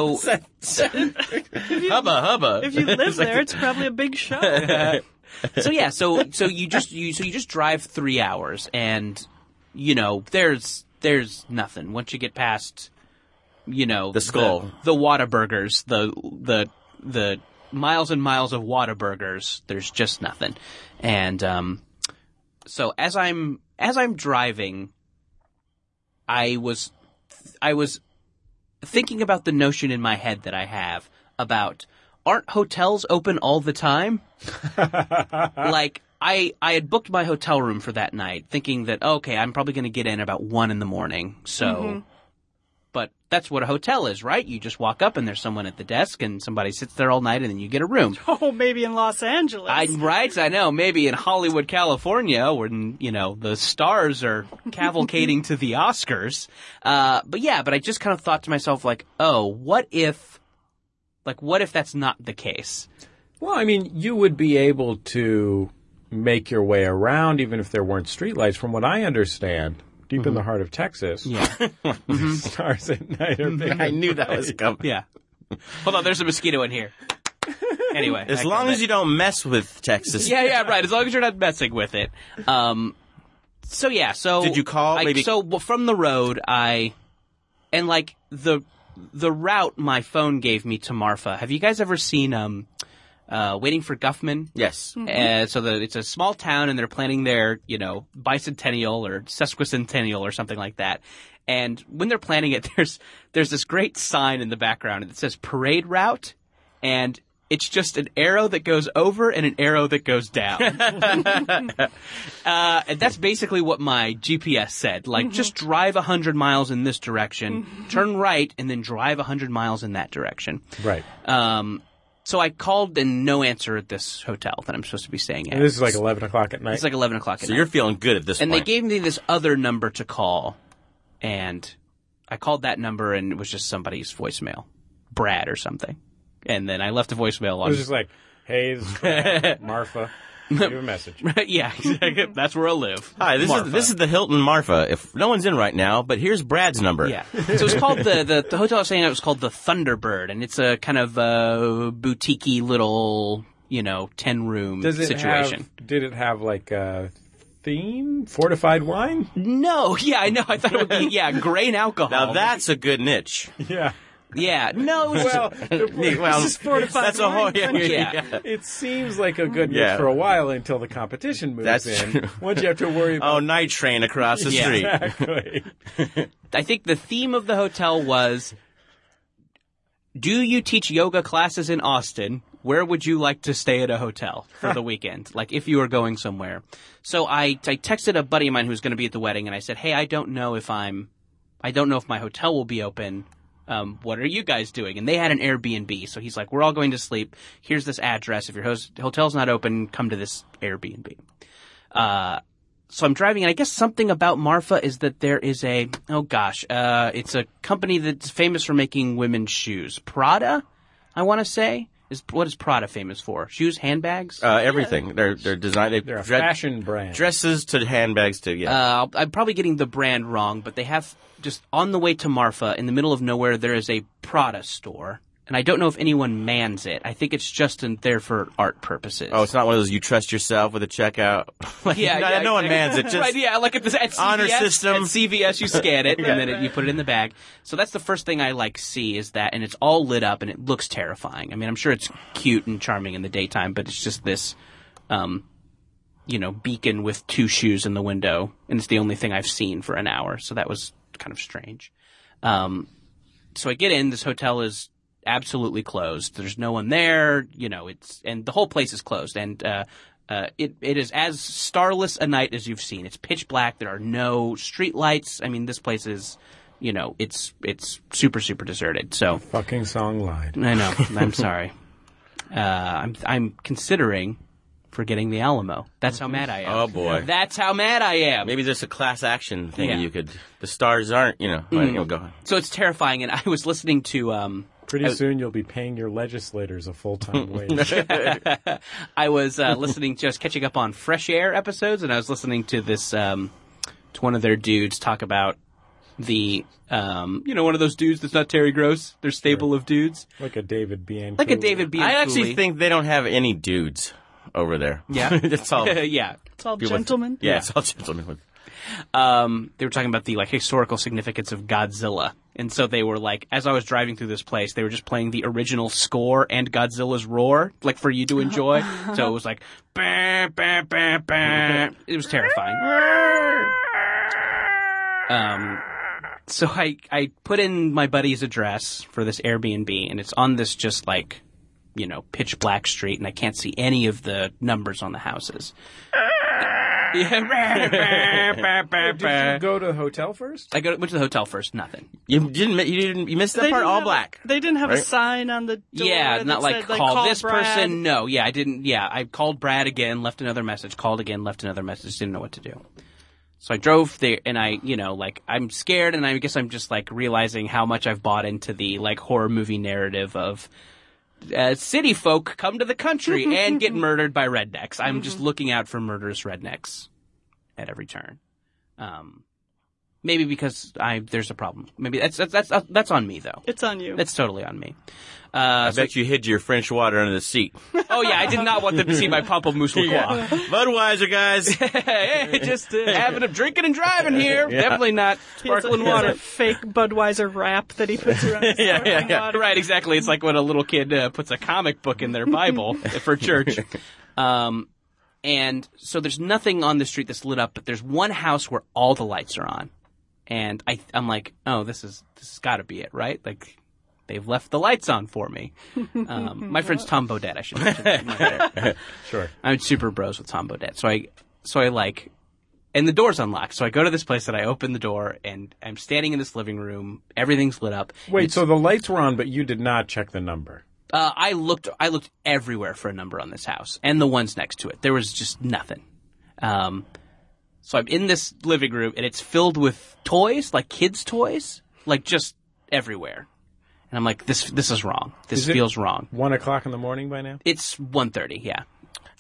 Hubba. If you live there, it's probably a big show. So you just drive 3 hours and there's nothing once you get past the skull, the Whataburgers, the miles and miles of Whataburgers. There's just nothing. And so as I'm driving, I was thinking about the notion in my head that I have about, aren't hotels open all the time? Like, I had booked my hotel room for that night, thinking that, okay, I'm probably going to get in about 1 a.m. So, but that's what a hotel is, right? You just walk up and there's someone at the desk and somebody sits there all night and then you get a room. Oh, maybe in Los Angeles. I know. Maybe in Hollywood, California, when, the stars are cavalcading to the Oscars. But I just kind of thought to myself, like, oh, what if that's not the case? Well, I mean, you would be able to make your way around even if there weren't streetlights. From what I understand, deep in the heart of Texas, stars at night are big. I knew that was coming. Yeah. Hold on, there's a mosquito in here. Anyway. As long as you don't mess with Texas. Yeah, right. As long as you're not messing with it. So did you call? From the road, the route my phone gave me to Marfa. Have you guys ever seen Waiting for Guffman? Yes. It's a small town and they're planning their, bicentennial or sesquicentennial or something like that. And when they're planning it, there's this great sign in the background that says parade route, and it's just an arrow that goes over and an arrow that goes down. And that's basically what my GPS said. Like, just drive 100 miles in this direction, turn right, and then drive 100 miles in that direction. Right. So I called and no answer at this hotel that I'm supposed to be staying at. And this is like 11 o'clock at night. It's like 11 o'clock at night. So you're feeling good at this point. And they gave me this other number to call, and I called that number and it was just somebody's voicemail. Brad or something. And then I left a voicemail on... It was just like, hey, this is Marfa. Leave a message. Yeah, exactly. That's where I'll live. Hi, this is the Hilton Marfa. If no one's in right now, but here's Brad's number. Yeah. So it's called the hotel I was staying at was called the Thunderbird, and it's a kind of boutique-y little 10-room situation. Did it have like a theme? Fortified wine? No. Yeah, I know. I thought it would be grain alcohol. Now that's a good niche. Yeah. Yeah. No. It was Well, is fortified that's a whole wine. Yeah. It seems like a good mix for a while until the competition moves That's in. true. Once you have to worry about night train across the Yeah. street. exactly. I think the theme of the hotel was, do you teach yoga classes in Austin? Where would you like to stay at a hotel for the weekend? Like, if you were going somewhere. So I texted a buddy of mine who was going to be at the wedding, and I said, hey, I don't know if my hotel will be open. What are you guys doing? And they had an Airbnb. So he's like, we're all going to sleep. Here's this address. If your hotel's not open, come to this Airbnb. So I'm driving, and I guess something about Marfa is that there is it's a company that's famous for making women's shoes. Prada, I want to say. What is Prada famous for? Shoes, handbags? Everything. They're designed. They're a fashion brand. Dresses to handbags to I'm probably getting the brand wrong, but they have just on the way to Marfa, in the middle of nowhere, there is a Prada store. And I don't know if anyone mans it. I think it's just there for art purposes. Oh, it's not one of those you trust yourself with a checkout. No one mans it. Just right, yeah, like at CVS, honor system. At CVS, you scan it and then you put it in the bag. So that's the first thing I see is that, and it's all lit up and it looks terrifying. I mean, I'm sure it's cute and charming in the daytime, but it's just this, beacon with two shoes in the window, and it's the only thing I've seen for an hour. So that was kind of strange. So I get in. This hotel is absolutely closed. There's no one there. And the whole place is closed. And it is as starless a night as you've seen. It's pitch black. There are no street lights. I mean, this place is, it's super, super deserted. So Fucking song lied. I know. I'm sorry. I'm considering forgetting the Alamo. That's how mad I am. Oh, boy. That's how mad I am. Maybe there's a class action thing Yeah. you could. The stars aren't. Go on. So it's terrifying. And I was listening to. Pretty soon you'll be paying your legislators a full-time wage. I was just catching up on Fresh Air episodes, and I was listening to this, to one of their dudes talk about the, one of those dudes that's not Terry Gross, their stable of dudes. Like a David Bianculli. Like a David Bianculli. I actually think they don't have any dudes over there. Yeah. It's all. Yeah. It's all gentlemen. Yeah, it's all gentlemen. They were talking about the historical significance of Godzilla. And so they were as I was driving through this place, they were just playing the original score and Godzilla's roar, for you to enjoy. So it was bah, bah, bah, bah. It was terrifying. So I put in my buddy's address for this Airbnb, and it's on this just pitch black street, and I can't see any of the numbers on the houses. Did you go to the hotel first? Went to the hotel first. Nothing. You missed that part. All black. They didn't have a right? sign on the door. Yeah, that not said, call this Brad. person. No, yeah, I didn't. Yeah, I called Brad again, left another message, called again, left another message, didn't know what to do. So I drove there, and I'm scared, and I guess I'm just realizing how much I've bought into the horror movie narrative of city folk come to the country and get murdered by rednecks. I'm just looking out for murderous rednecks at every turn. Maybe because there's a problem. Maybe that's on me though. It's on you. That's totally on me. I bet you hid your French water under the seat. Oh yeah, I did not want them to see my Pamplemousse LaCroix. Budweiser, guys. Hey, just having a drinking and driving here. Yeah. Definitely not sparkling He has water. a fake Budweiser wrap that he puts around his sparkling water. Right, exactly. It's like when a little kid puts a comic book in their Bible for church. And so there's nothing on the street that's lit up, but there's one house where all the lights are on. And I'm like, oh, this has got to be it, right? They've left the lights on for me. My friend's Tom Bodett, I should mention. Sure. I'm super bros with Tom Bodett. So I and the door's unlocked. So I go to this place and I open the door and I'm standing in this living room. Everything's lit up. Wait, so the lights were on, but you did not check the number? I looked everywhere for a number on this house and the ones next to it. There was just nothing. So I'm in this living room and it's filled with toys, kids' toys, just everywhere. And I'm like, this is wrong. This feels wrong. 1:00 in the morning by now? It's 1:30, yeah.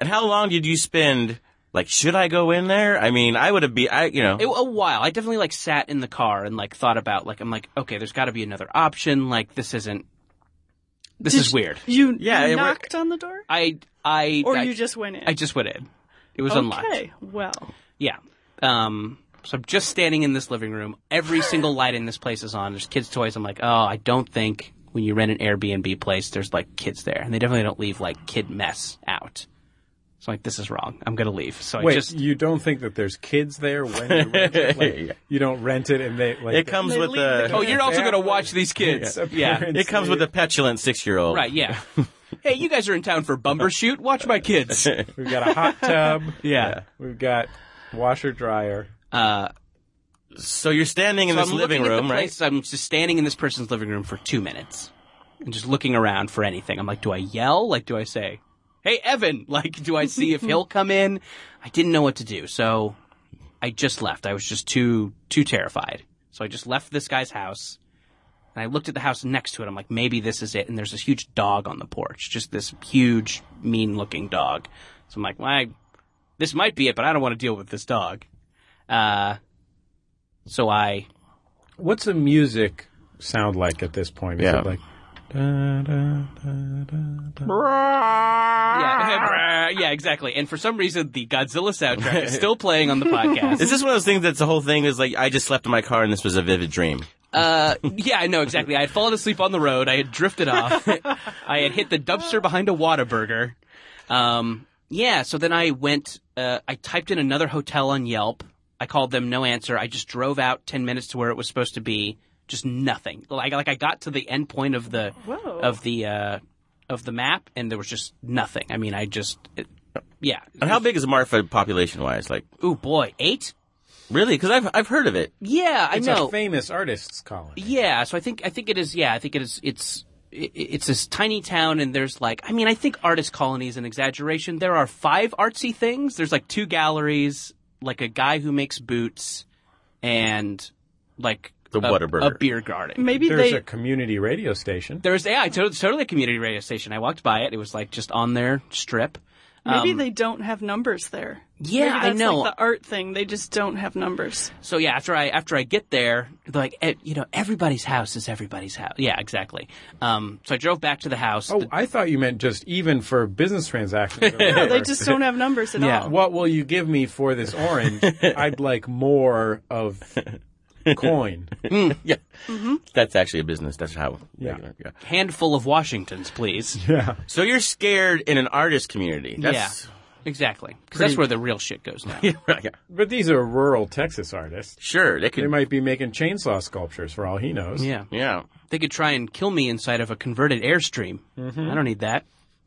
And how long did you spend? Like, should I go in there? I mean, I would have A while. I definitely like sat in the car and like thought about like I'm like, okay, there's got to be another option. Like this is weird. You Yeah, knocked on the door? You just went in? I just went in. It was unlocked. Okay, well. Yeah. So I'm just standing in this living room. Every single light in this place is on. There's kids' toys. I'm like, oh, I don't think when you rent an Airbnb place, there's like kids there, and they definitely don't leave like kid mess out. So I'm like, this is wrong. I'm gonna leave. So Wait, you don't think that there's kids there when you rent it? Like, you don't rent it and they like It comes with the. Oh, you're also gonna watch these kids. Yeah. It comes with a petulant 6-year-old. Right. Yeah. Hey, you guys are in town for Bumbershoot. Watch my kids. We've got a hot tub. Yeah. We've got washer dryer. So you're standing in this I'm living looking at room, the right? place, I'm just standing in this person's living room for 2 minutes and just looking around for anything. I'm like, do I yell? Like, do I say, hey, Evan? Like, do I see if he'll come in? I didn't know what to do, so I just left. I was just too terrified. So I just left this guy's house, and I looked at the house next to it. I'm like, maybe this is it. And there's this huge dog on the porch, just this huge, mean-looking dog. So I'm like, well, this might be it, but I don't want to deal with this dog. What's the music sound like at this point? Is Yeah. it like da, da, da, da, da? Yeah, exactly. And for some reason, the Godzilla soundtrack is still playing on the podcast. Is this one of those things that's the whole thing is like, I just slept in my car and this was a vivid dream? Yeah, I know exactly. I had fallen asleep on the road. I had drifted off. I had hit the dumpster behind a Whataburger. Yeah, so then I went, I typed in another hotel on Yelp. I called them, no answer. I just drove out 10 minutes to where it was supposed to be. Just nothing. Like I got to the end point of the map, and there was just nothing. I mean, yeah. And how big is Marfa population-wise? Like, Ooh, boy, 8? really? Because I've heard of it. Yeah, I It's know. a famous artists colony. Yeah, so I think it is. Yeah, I think it is. It's this tiny town, and there's like, I mean, I think artist colony is an exaggeration. There are 5 artsy things. There's like 2 galleries, like a guy who makes boots, and like The Whataburger. a beer garden. Maybe There's they. a community radio station. There's totally a community radio station. I walked by it. It was like just on their strip. Maybe they don't have numbers there. Yeah, Maybe that's I know. like the art thing. They just don't have numbers. So yeah, after I get there, they're like, everybody's house is everybody's house. Yeah, exactly. So I drove back to the house. Oh, I thought you meant just even for business transactions. or No, whatever. they just don't have numbers at Yeah. all. What will you give me for this orange? I'd like more of coin. Yeah. That's actually a business. That's how. Yeah. Handful of Washingtons, please. Yeah. So you're scared in an artist community. That's, Exactly. Because that's where the real shit goes down. yeah. Yeah. But these are rural Texas artists. Sure. They They could. might be making chainsaw sculptures for all he knows. Yeah. Yeah. They could try and kill me inside of a converted Airstream. I don't need that.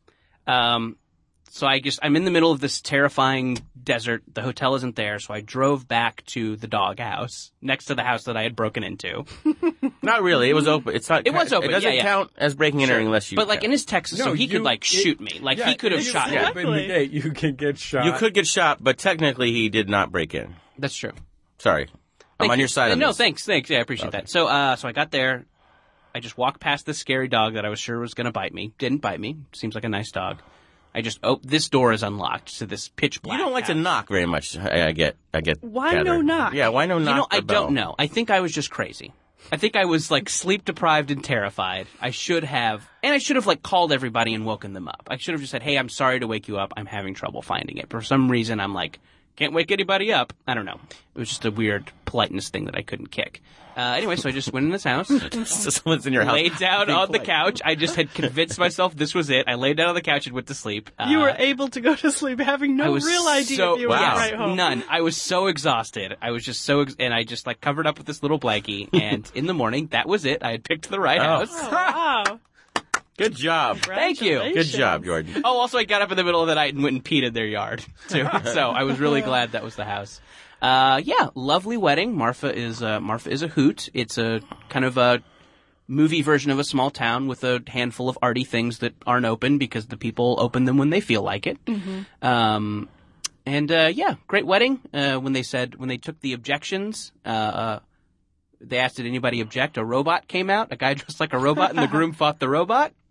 So I'm in the middle of this terrifying desert. The hotel isn't there, so I drove back to the doghouse next to the house that I had broken into. Not really. It was open. It's not. It was open, It doesn't yeah. count as breaking and entering unless you. But like in his Texas, No, so he could like it- shoot me. Like Yeah, he could have if shot you me. open the gate, you can get shot. you could get shot, but technically he did not break in. That's true. Sorry. I'm on your side on No, this. thanks. Yeah, I appreciate that. So I got there. I just walked past this scary dog that I was sure was going to bite me. Didn't bite me. Seems like a nice dog. This door is unlocked to this pitch black. You don't like to house. knock very much. I get. Why gather. no knock? Yeah, why no knock? I the bell? don't know. I think I was just crazy. I think I was like sleep deprived and terrified. I should have like called everybody and woken them up. I should have just said, "Hey, I'm sorry to wake you up. I'm having trouble finding it." But for some reason, I'm like, can't wake anybody up. I don't know. It was just a weird politeness thing that I couldn't kick. Anyway, so I just went in this house. So someone's in your house. Laid down Being on the polite. couch. I just had convinced myself this was it. I laid down on the couch and went to sleep. You were able to go to sleep having I no was real idea so, if you went wow. right home. None. I was so exhausted. I was just and I just like covered up with this little blankie. And in the morning, that was it. I had picked the right house. Oh, wow. Good job. Thank you. Good job, Jordan. Oh, also I got up in the middle of the night and went and peed in their yard too. So I was really glad that was the house. Yeah, lovely wedding. Marfa is a hoot. It's a kind of a movie version of a small town with a handful of arty things that aren't open because the people open them when they feel like it. Mm-hmm. Yeah, great wedding. When they took the objections, they asked, did anybody object? A robot came out, a guy dressed like a robot, and the groom fought the robot.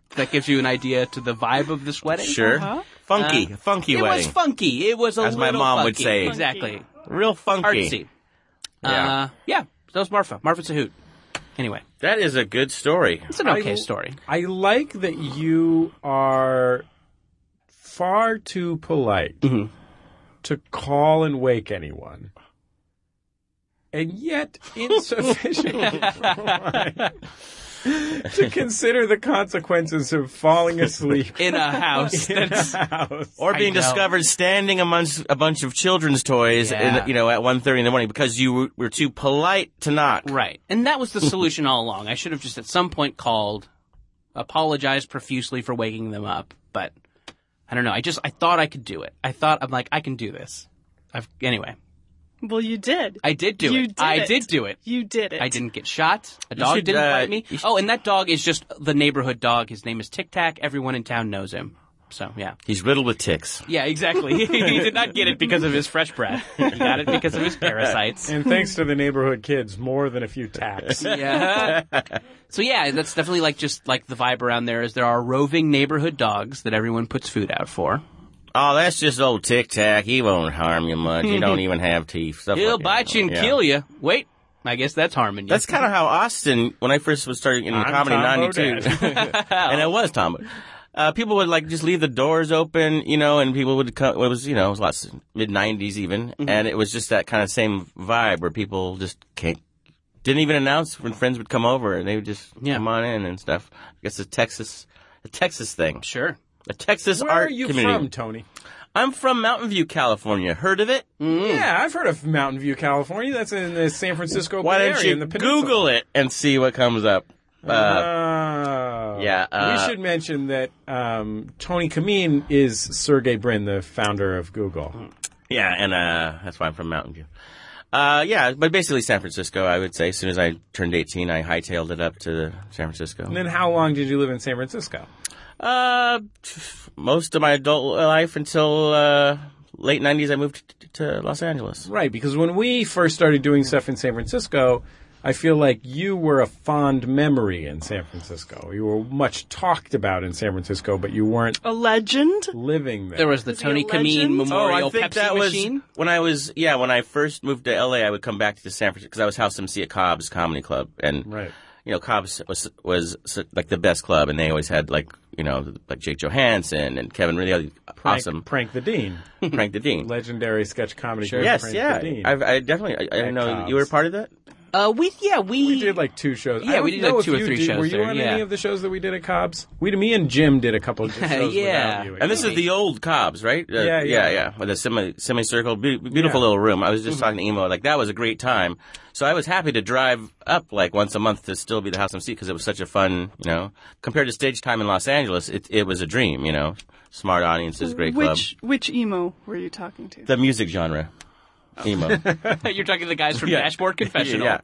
that gives you an idea to the vibe of this wedding. Sure. Funky It wedding. was funky. It was a As my little mom would funky. say. Exactly. Real funky. Artsy. Yeah. Yeah. So that was Marfa. Marfa's a hoot. Anyway, That is a good story. it's an okay story. I like that you are far too polite to call and wake anyone, and yet insufficiently polite to consider the consequences of falling asleep In a house in that's a house. Or being know. discovered standing amongst a bunch of children's toys, Yeah. at 1:30 in the morning because you were too polite to knock. right. And that was the solution all along. I should have just at some point called, apologized profusely for waking them up, but I don't know. I thought I could do it. I can do this. Anyway, Well, you did. I did do You it. did I it. did do it. You did it. I didn't get shot. A dog should, didn't bite me. you should- Oh, and that dog is just the neighborhood dog. His name is Tic Tac. Everyone in town knows him. So, yeah. He's riddled with ticks. Yeah, exactly. He did not get it because of his fresh breath. He got it because of his parasites. And thanks to the neighborhood kids, more than a few taps. Yeah. So, yeah, that's definitely just like the vibe around there is there are roving neighborhood dogs that everyone puts food out for. Oh, that's just old Tic Tac. He won't harm you much. You don't even have teeth. Stuff He'll like bite that. you and Yeah. kill you. Wait, I guess that's harming you. That's kind of how Austin, when I first was starting in I'm comedy in Tom 92, and it was Tom. People would just leave the doors open, and people would come. It was lots mid-90s even, and it was just that kind of same vibe where people just didn't even announce when friends would come over, and they would just come on in and stuff. I guess a Texas thing, Sure. a Texas Where art are you community. from, Tony? I'm from Mountain View, California. Heard of it? Yeah, I've heard of Mountain View, California. That's in the San Francisco Why Bay don't Area you in the peninsula. Google it and see what comes up? Yeah. We should mention that Tony Kameen is Sergey Brin, the founder of Google. Yeah, and that's why I'm from Mountain View. But basically San Francisco, I would say. As soon as I turned 18, I hightailed it up to San Francisco. And then how long did you live in San Francisco? Most of my adult life until late 90s, I moved to Los Angeles. Right, because when we first started doing stuff in San Francisco, I feel like you were a fond memory in San Francisco. You were much talked about in San Francisco, but you weren't A legend? living there. There was the Is he Tony a Kameen legend? Memorial I think Pepsi that was machine. when I first moved to LA. I would come back to San Francisco because I was house MC at Cobb's Comedy Club, and Right. Cobb's was like the best club, and they always had like Jake Johansson and Kevin really awesome Prank the Dean. Prank the Dean. Legendary sketch comedy group, Yes, Prank yeah. the Dean. I definitely I know Cobb's. you were a part of that. We did like 2 shows. Yeah, I don't we did, know like, if 2 or you 3 did. shows Were you there, on yeah. any of the shows that we did at Cobb's? Me and Jim did a couple of shows Yeah. without you. And this is the old Cobb's, right? Yeah. With a semicircle, beautiful Yeah. little room. I was just talking to Emo, that was a great time. So I was happy to drive up once a month to still be the house MC because it was such a fun, compared to stage time in Los Angeles, it was a dream, Smart audiences, great club. Which emo were you talking to? The music genre, Emo. You're talking to the guys from Yeah. Dashboard Confessional. Yeah.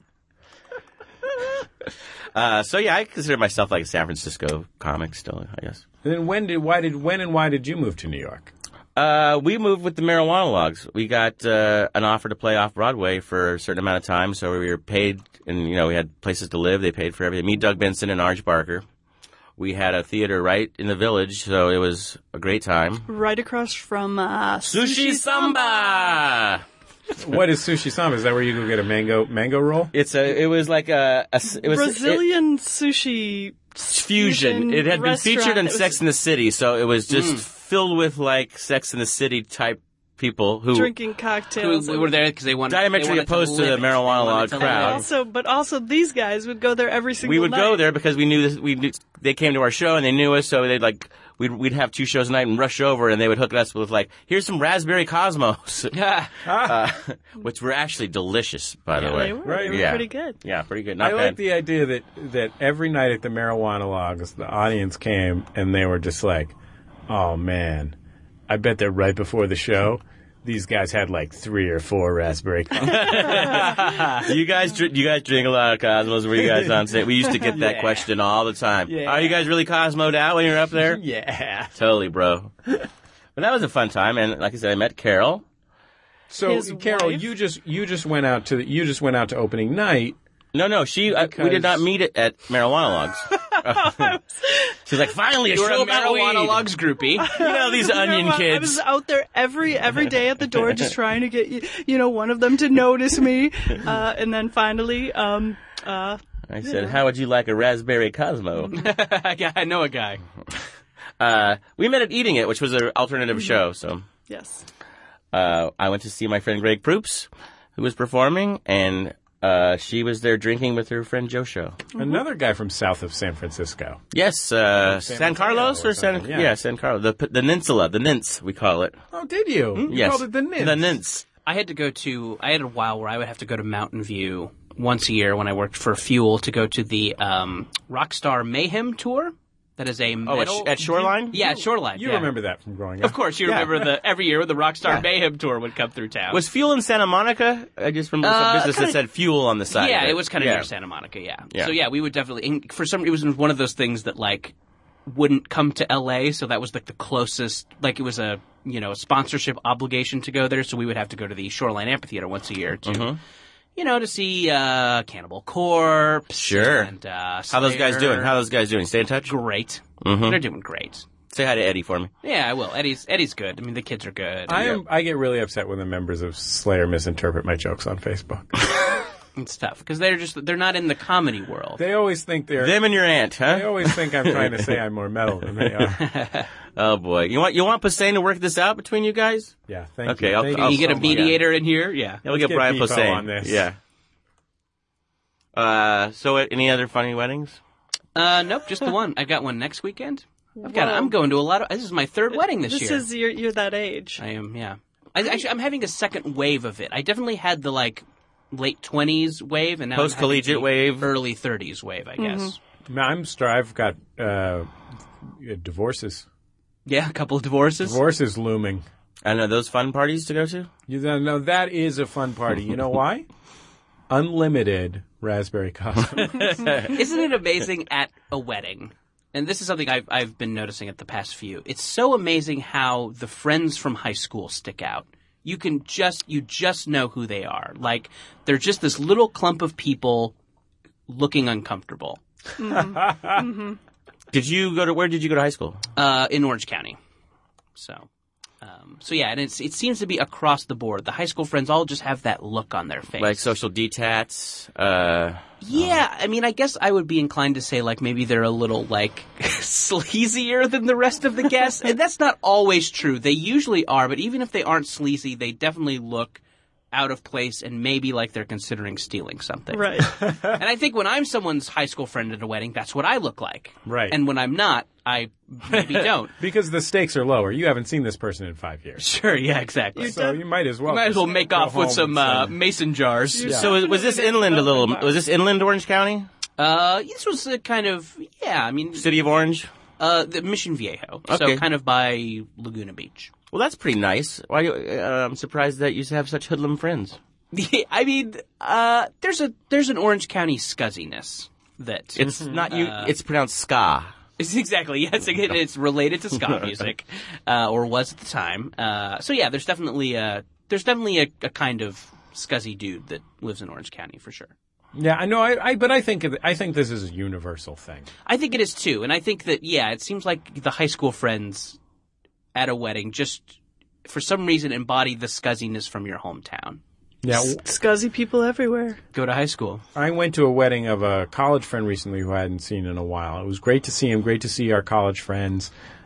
I consider myself like a San Francisco comic still, I guess. And then when and why did you move to New York? We moved with the Marijuana Logs. We got an offer to play off Broadway for a certain amount of time, so we were paid, and we had places to live. They paid for everything. Me, Doug Benson, and Arj Barker. We had a theater right in the Village, so it was a great time. Right across from Sushi Samba. What is Sushi Samba? Is that where you go get a mango roll? It was like it was Brazilian sushi fusion. It had been featured in restaurant. Sex and the City, so it was just filled with Sex and the City type people who drinking cocktails. Who were there because they wanted diametrically they wanted opposed to live the it. Marijuana They Log wanted to crowd. live it. But also these guys would go there every single we would night. go there because we knew they came to our show and they knew us, so they'd we'd have 2 shows a night and rush over, and they would hook us with here's some raspberry Cosmos, which were actually delicious, by the way. They were. Right. They were Yeah. pretty good. Yeah, pretty good. I Not like bad. the idea that every night at the Marijuana Logs, the audience came and they were just like, oh man, I bet that right before the show, these guys had 3 or 4 raspberry Cosmos. Do you guys drink a lot of Cosmos? Were you guys on stage? We used to get that question all the time. Yeah. Are you guys really Cosmoed out when you're up there? Yeah. Totally, bro. But that was a fun time, and like I said, I met Carol. So His Carol, wife? you just went out to opening night. No, we did not meet at Marijuana Logs. She's like, finally, a You're show a about weed. marijuana logs groupie. You know, these onion I kids. was out there every day at the door just trying to get one of them to notice me, and then finally, I said, how would you like a Raspberry Cosmo? Yeah, I know a guy. We met at Eating It, which was an alternative show. So yes. I went to see my friend Greg Proops, who was performing, and she was there drinking with her friend Joe Show. Another guy from south of San Francisco. Yes, San Carlos or San... something, yeah. Yeah, San Carlos. The peninsula, the Nints, we call it. Oh, did you? You Yes. called it the Nints. The Nints. I had a while where I would have to go to Mountain View once a year when I worked for Fuel to go to the Rockstar Mayhem tour. That is a metal... at Shoreline? Yeah, at Shoreline. You yeah. remember that from growing up. Of course, you remember every year the Rockstar Mayhem tour would come through town. Was Fuel in Santa Monica? I just remember some business that said Fuel on the side. Yeah, of it was kind of near Santa Monica, yeah. So yeah, we would definitely, and for some reason, it was one of those things that like wouldn't come to LA, so that was like the closest, like it was a sponsorship obligation to go there, so we would have to go to the Shoreline Amphitheater once a year to to see Cannibal Corpse. Sure. And How those guys doing? How those guys doing? Stay in touch? Great. They're doing great. Say hi to Eddie for me. Yeah, I will. Eddie's good. I mean, the kids are good. I get really upset when the members of Slayer misinterpret my jokes on Facebook. It's tough because they're not in the comedy world. They always think they're... Them and your aunt, huh? They always think I'm trying to say I'm more metal than they are. Oh boy, you want Posehn to work this out between you guys? Yeah, thank Okay, you. I'll- Thank I'll- You get a so much. mediator in here, yeah. Yeah, we'll get get Brian Beefo Posehn on this. Yeah. So any other funny weddings? Nope, just the one. I've got one next weekend. I'm going to a lot of. This is my third wedding this year. This is you're that age. I am, yeah. I'm having a second wave of it. I definitely had the like late 20s wave, and now I'm having Post-collegiate the wave. early 30s wave, I guess. I'm I've got divorces. Yeah, a couple of divorces. Divorce is looming. And are those fun parties to go to? You know, that is a fun party. You know why? Unlimited Raspberry Cosmo. Isn't it amazing at a wedding? And this is something I've been noticing at the past few. It's so amazing how the friends from high school stick out. You just know who they are. Like they're just this little clump of people looking uncomfortable. Did you go to where did you go to high school? In Orange County. So yeah, and it seems to be across the board. The high school friends all just have that look on their face. Like social detats. Yeah, I mean, I guess I would be inclined to say like maybe they're a little like sleazier than the rest of the guests, and that's not always true. They usually are, but even if they aren't sleazy, they definitely look out of place and maybe like they're considering stealing something. Right. And I think when I'm someone's high school friend at a wedding, that's what I look like. Right. And when I'm not, I maybe don't. Because the stakes are lower. You haven't seen this person in 5 years. Sure, yeah, exactly. So you might as well. Might as well just make go off with home some and say, mason jars. Yeah. So was this inland a little? Was this inland Orange County? This was a kind of, yeah, I mean, City of Orange? the Mission Viejo. Okay. So kind of by Laguna Beach. Well, that's pretty nice. Why? I'm surprised that you have such hoodlum friends. I mean, there's an Orange County scuzziness that It's not you. It's pronounced ska. It's exactly, yes, it's related to ska music, or was at the time. So yeah, there's definitely a kind of scuzzy dude that lives in Orange County for sure. Yeah, I know. But I think this is a universal thing. I think it is too, and I think that it seems like the high school friends at a wedding just for some reason embody the scuzziness from your hometown. Yeah, Scuzzy people everywhere. Go to high school. I went to a wedding of a college friend recently who I hadn't seen in a while. It was great to see him, great to see our college friends.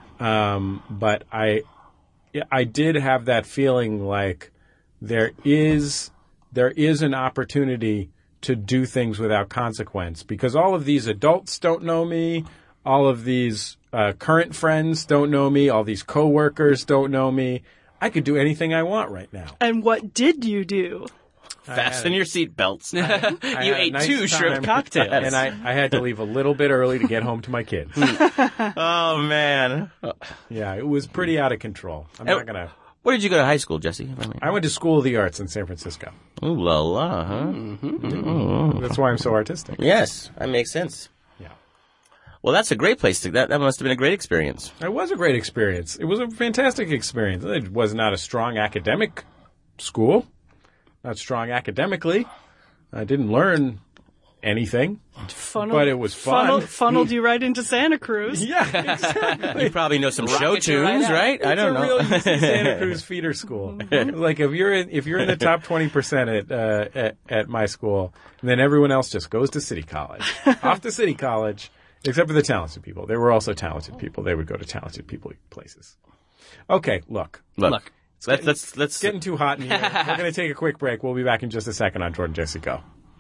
But I did have that feeling like there is an opportunity to do things without consequence because all of these adults don't know me. All of these current friends don't know me. All these coworkers don't know me. I could do anything I want right now. And what did you do? Fasten your seatbelts. You had a ate nice 2 shrimp time, cocktails. And I had to leave a little bit early to get home to my kids. Oh man. Yeah, it was pretty out of control. I'm not going to... Where did you go to high school, Jesse? I went to School of the Arts in San Francisco. Ooh la la, huh? That's why I'm so artistic. Yes, that makes sense. Yeah. Well, that's a great place to. That must have been a great experience. It was a great experience. It was a fantastic experience. It was not a strong academic school. Not strong academically. I didn't learn anything, Funnel, but it was fun. Funneled you right into Santa Cruz. Yeah, exactly. You probably know some show Rocket you right tunes, out. right? I don't It's know. a real UC Santa Cruz feeder school. Like if you're in the top 20% at my school, and then everyone else just goes to City College, off to City College, except for the talented people. There were also talented people. They would go to talented people places. Okay, look. Look, let's It's getting too hot in here. We're going to take a quick break. We'll be back in just a second on Jordan Jesse Go.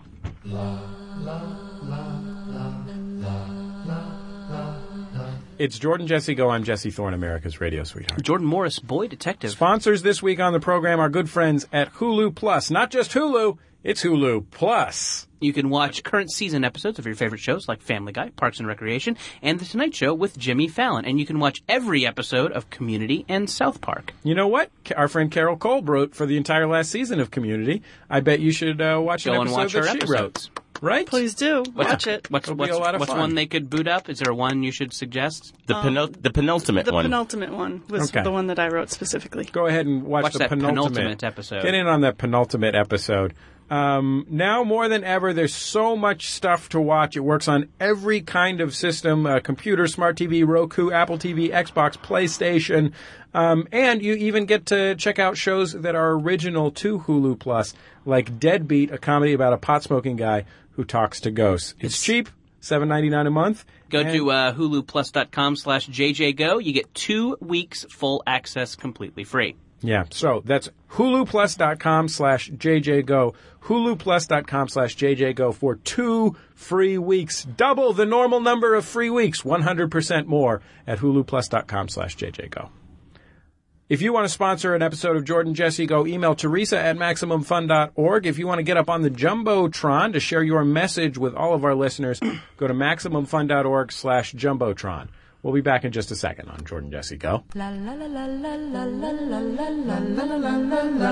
It's Jordan Jesse Go. I'm Jesse Thorne, America's radio sweetheart. Jordan Morris, boy detective. Sponsors this week on the program are good friends at Hulu Plus. Not just Hulu, it's Hulu Plus. You can watch current season episodes of your favorite shows like Family Guy, Parks and Recreation, and The Tonight Show with Jimmy Fallon. And you can watch every episode of Community and South Park. You know what? Our friend Carol Kolb wrote for the entire last season of Community. I bet you should watch an Go and episode watch that her she episodes. wrote. Right? Please do. Watch it. What's It'll be a lot of fun. one they could boot up? Is there one you should suggest? the penultimate The one. penultimate one was Okay. the one that I wrote specifically. Go ahead and watch the that penultimate episode. Get in on that penultimate episode. Now more than ever, there's so much stuff to watch. It works on every kind of system, computer, smart TV, Roku, Apple TV, Xbox, PlayStation. And you even get to check out shows that are original to Hulu Plus, like Deadbeat, a comedy about a pot-smoking guy who talks to ghosts. It's cheap, $7.99 a month. Go to huluplus.com/JJGo. You get 2 weeks full access completely free. Yeah, so that's huluplus.com/JJGo, huluplus.com/JJGo for 2 free weeks. Double the normal number of free weeks, 100% more at huluplus.com/JJGo. If you want to sponsor an episode of Jordan Jesse Go, email Teresa at MaximumFun.org. If you want to get up on the Jumbotron to share your message with all of our listeners, go to MaximumFun.org/Jumbotron. We'll be back in just a second on Jordan Jesse Go. La la la la la la la la la la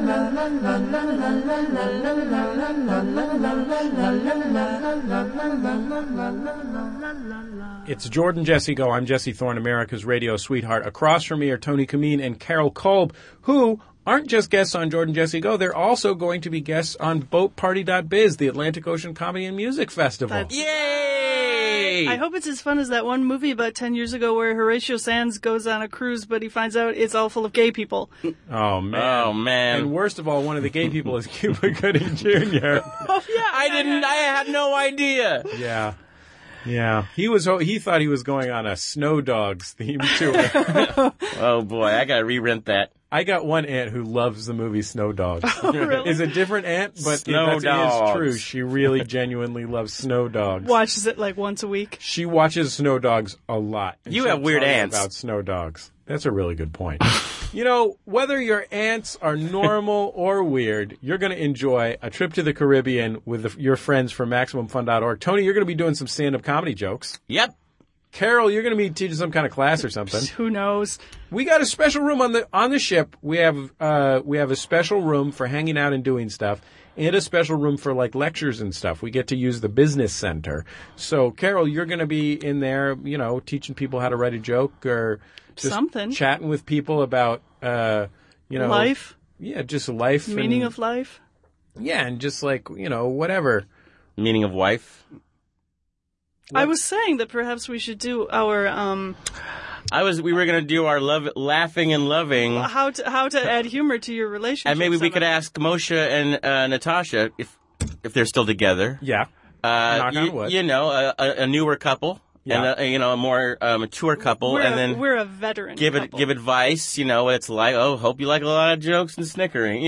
It's Jordan Jesse Go. I'm Jesse Thorne, America's radio sweetheart. Across from me are Tony Kameen and Carol Kolb, who aren't just guests on Jordan Jesse Go. They're also going to be guests on BoatParty.biz, the Atlantic Ocean Comedy and Music Festival. Yay! I hope it's as fun as that one movie about 10 years ago where Horatio Sands goes on a cruise, but he finds out it's all full of gay people. Oh, man. Oh, man. And worst of all, one of the gay people is Cuba Gooding Jr. Oh, yeah. I had no idea. Yeah. Yeah. He thought he was going on a Snow Dogs theme tour. Oh, boy, I got to re-rent that. I got one aunt who loves the movie Snow Dogs. really? Is a different aunt, but Snow that is Dogs. true. She really genuinely loves Snow Dogs. Watches it like once a week. She watches Snow Dogs a lot. And You she'll have weird tell you aunts. about Snow Dogs. That's a really good point. You know, whether your aunts are normal or weird, you're going to enjoy a trip to the Caribbean with your friends from MaximumFun.org. Tony, you're going to be doing some stand-up comedy jokes. Yep. Carol, you're going to be teaching some kind of class or something. Who knows? We got a special room on the ship. We have a special room for hanging out and doing stuff, and a special room for like lectures and stuff. We get to use the business center. So, Carol, you're going to be in there, you know, teaching people how to write a joke or just Something. chatting with people about, you know, Life, Yeah, just life, meaning and, of life. yeah, and just like whatever. Meaning of wife. I was saying that perhaps we should do our We were going to do our laughing and loving. how to add humor to your relationship. And maybe we could ask Moshe and Natasha if they're still together. Yeah. Knock on wood. You know, a newer couple. Yeah. And a more mature couple, we're a veteran. give couple. advice. You know what it's like. Oh, hope you like a lot of jokes and snickering.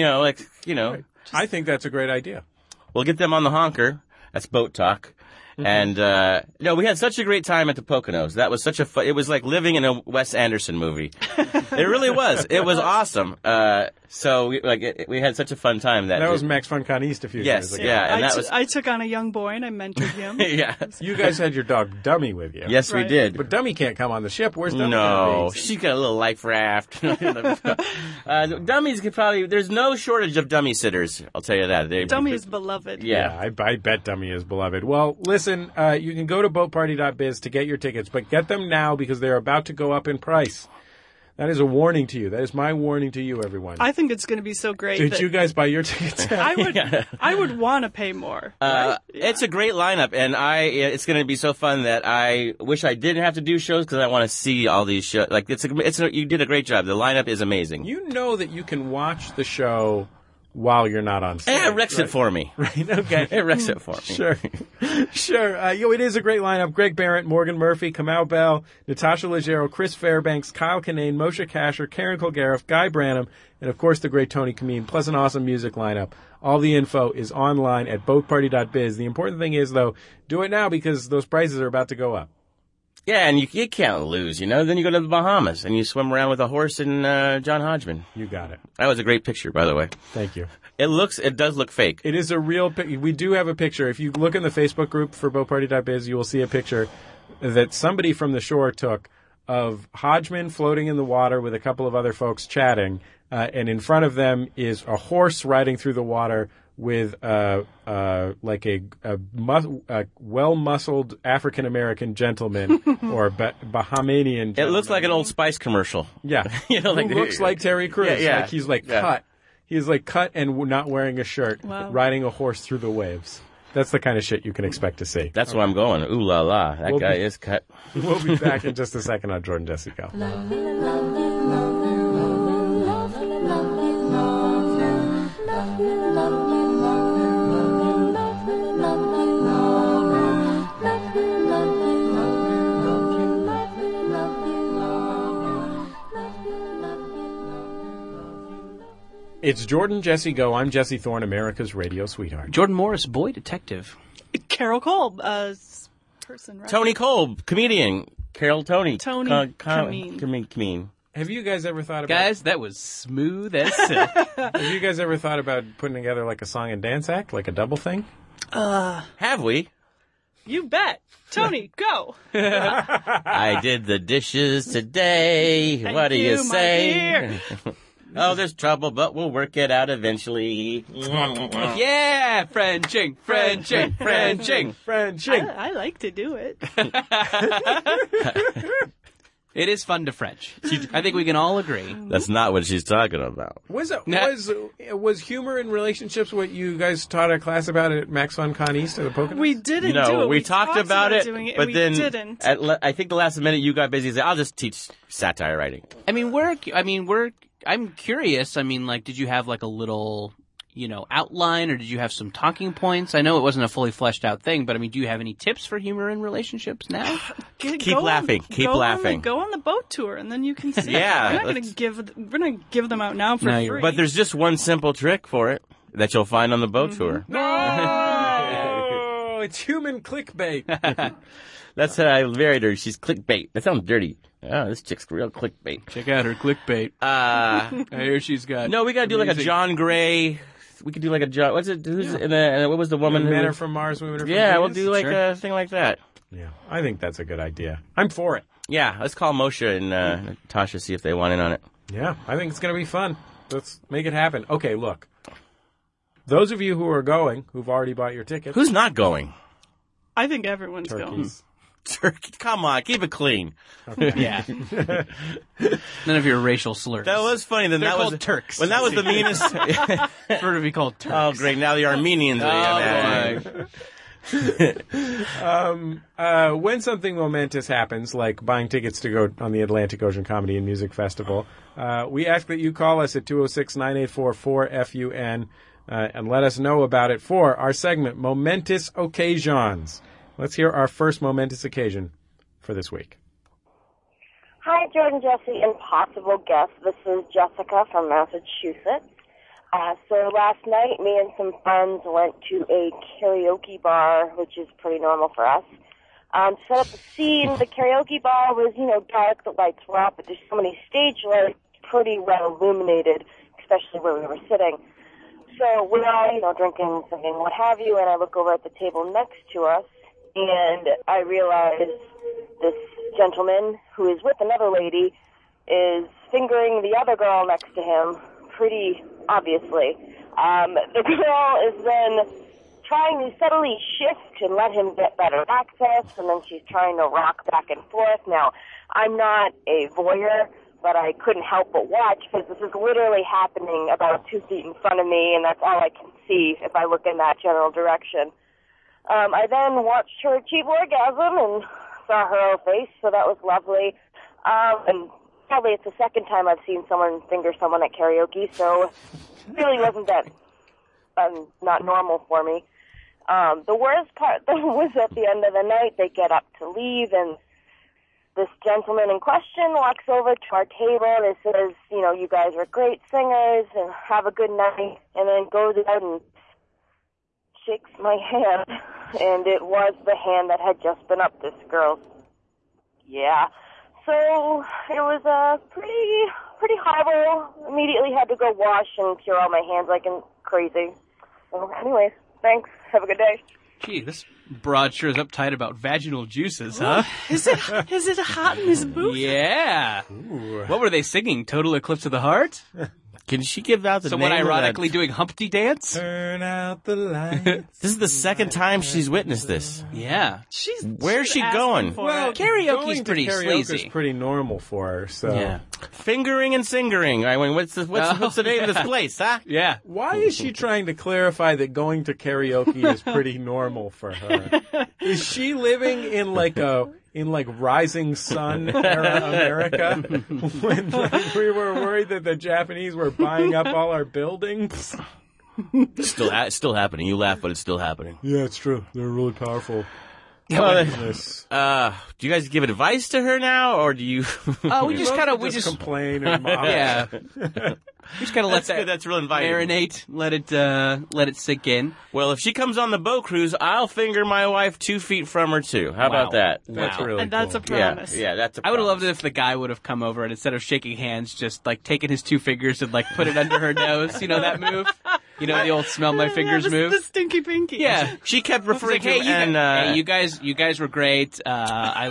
I think that's a great idea. We'll get them on the honker. That's boat talk. And we had such a great time at the Poconos. That was such a fun. It was like living in a Wes Anderson movie. It really was. It was awesome. We had such a fun time That was Max FunCon East a few years ago. Yeah, and I took on a young boy and I mentored him. yeah. You guys had your dog Dummy with you. Yes, we Right. did. But Dummy can't come on the ship. Where's Dummy No, gonna be? she's got a little life raft. Dummies could probably. There's no shortage of dummy sitters. I'll tell you that. Dummy is beloved. Yeah. I bet Dummy is beloved. Well, listen, you can go to boatparty.biz to get your tickets, but get them now because they're about to go up in price. That is a warning to you. That is my warning to you, everyone. I think it's going to be so great. Did that you guys buy your tickets? I would want to pay more. Right? It's a great lineup, and it's going to be so fun that I wish I didn't have to do shows because I want to see all these shows. Like you did a great job. The lineup is amazing. You know that you can watch the show while you're not on stage. Yeah, it wrecks it for me. Right, okay. It wrecks it for me. Sure. It is a great lineup. Greg Barrett, Morgan Murphy, Kamau Bell, Natasha Leggero, Chris Fairbanks, Kyle Kinane, Moshe Kasher, Karen Kilgariff, Guy Branum, and of course the great Tony Kameen, plus an awesome music lineup. All the info is online at boatparty.biz. The important thing is, though, do it now because those prices are about to go up. Yeah, and you can't lose, Then you go to the Bahamas and you swim around with a horse and John Hodgman. You got it. That was a great picture, by the way. Thank you. It does look fake. It is a real picture. We do have a picture. If you look in the Facebook group for boatparty.biz, you will see a picture that somebody from the shore took of Hodgman floating in the water with a couple of other folks chatting, and in front of them is a horse riding through the water with a well-muscled African-American gentleman or Bahamanian gentleman. It looks like an Old Spice commercial. Yeah. Who looks like Terry Crews. Yeah. Like he's cut. He is cut and not wearing a shirt, Wow. riding a horse through the waves. That's the kind of shit you can expect to see. That's where I'm going. Ooh la la. That guy is cut. We'll be back in just a second on Jordan Jesse Go. It's Jordan Jesse Go. I'm Jesse Thorne, America's radio sweetheart. Jordan Morris, boy detective. Carol Kolb, person, right? Tony Kolb, comedian. Carol Tony. Tony Kameen. Have you guys ever thought about... Guys, that was smooth as silk. Have you guys ever thought about putting together like a song and dance act, like a double thing? Have we? You bet. Tony, go. I did the dishes today. Thank What do you you, my say? dear. Oh, there's trouble, but we'll work it out eventually. Yeah, Frenching. I like to do it. It is fun to French. I think we can all agree. That's not what she's talking about. Was humor in relationships what you guys taught a class about at Max Fun Con East at the Poconos? We didn't do No, it. we talked about it, doing but we then didn't. I think the last minute you got busy and said, I'll just teach satire writing. I'm curious. Did you have like a little, outline, or did you have some talking points? I know it wasn't a fully fleshed out thing, but do you have any tips for humor in relationships now? Keep laughing. Keep laughing. Go on the boat tour, and then you can see. Yeah, we're not going to give them out now for free. But there's just one simple trick for it that you'll find on the boat tour. No! It's human clickbait. That's how I married her. She's clickbait. That sounds dirty. Oh, this chick's real clickbait. Check out her clickbait. I hear she's got. No, we gotta do like a John Gray. We could do like a John. What's it? Who's in the? What was the woman? Men are from Mars, women are from Yeah, Venus? we'll do like a thing like that. Yeah, I think that's a good idea. I'm for it. Yeah, let's call Moshe and Natasha, see if they want in on it. Yeah, I think it's going to be fun. Let's make it happen. Okay, look. Those of you who are going, who've already bought your tickets. Who's not going? I think everyone's going. Turkeys. Turkey. Come on, keep it clean. Yeah. None of your racial slurs. That was funny. Then They're that called was Turks. When that was the meanest. Prefer to be called Turks. Oh, great! Now the Armenians. When something momentous happens, like buying tickets to go on the Atlantic Ocean Comedy and Music Festival, we ask that you call us at 206-984-4FUN and let us know about it for our segment, Momentous Occasions. Let's hear our first momentous occasion for this week. Hi, Jordan, Jesse, and possible guest. This is Jessica from Massachusetts. So last night, me and some friends went to a karaoke bar, which is pretty normal for us. To set up the scene, the karaoke bar was, dark, the lights were up, but there's so many stage lights, pretty well illuminated, especially where we were sitting. So we're all, drinking something, what have you, and I look over at the table next to us, and I realize this gentleman, who is with another lady, is fingering the other girl next to him, pretty obviously. The girl is then trying to subtly shift and let him get better access, and then she's trying to rock back and forth. Now, I'm not a voyeur, but I couldn't help but watch because this is literally happening about 2 feet in front of me, and that's all I can see if I look in that general direction. I then watched her achieve orgasm and saw her whole face, so that was lovely. And probably it's the second time I've seen someone finger someone at karaoke, so it really wasn't that not normal for me. The worst part, though, was at the end of the night, they get up to leave, and this gentleman in question walks over to our table and says, you know, you guys are great singers, and have a good night, and then goes out and shakes my hand, and it was the hand that had just been up this girl's. Yeah. So it was pretty horrible. Immediately had to go wash and cure all my hands like crazy. So anyways, thanks. Have a good day. Gee, this broad sure is uptight about vaginal juices, huh? Is it hot in his booth? Yeah. Ooh. What were they singing? Total Eclipse of the Heart? Can she give out the Someone name ironically of doing Humpty Dance? Turn out the lights. This is the second time she's witnessed this. Yeah. Where's she asking going? for Well, it. Karaoke's going to pretty karaoke's sleazy. pretty normal for her. So Yeah. Fingering and singering. I mean, what's the name of this place, huh? Yeah. why is she trying to clarify that going to karaoke is pretty normal for her? Is she living in Rising Sun era America when we were worried that the Japanese were buying up all our buildings? Still happening. You laugh, but it's still happening. Yeah, it's true. They're really powerful. Well, Yes. do you guys give advice to her now, or do you? We just complain and mock. yeah. We just kind of let that That's real inviting. marinate, let it sink in. Well, if she comes on the boat cruise, I'll finger my wife 2 feet from her too. How about that? That's Wow. really And that's a cool. promise. Yeah, that's. A I would have promise. loved it if the guy would have come over and instead of shaking hands, just like taken his 2 fingers and like put it under her nose. You know that move? You know the old smell my fingers the, move? The stinky pinky. Yeah. She kept It's referring like, to hey, him, and you guys were great. I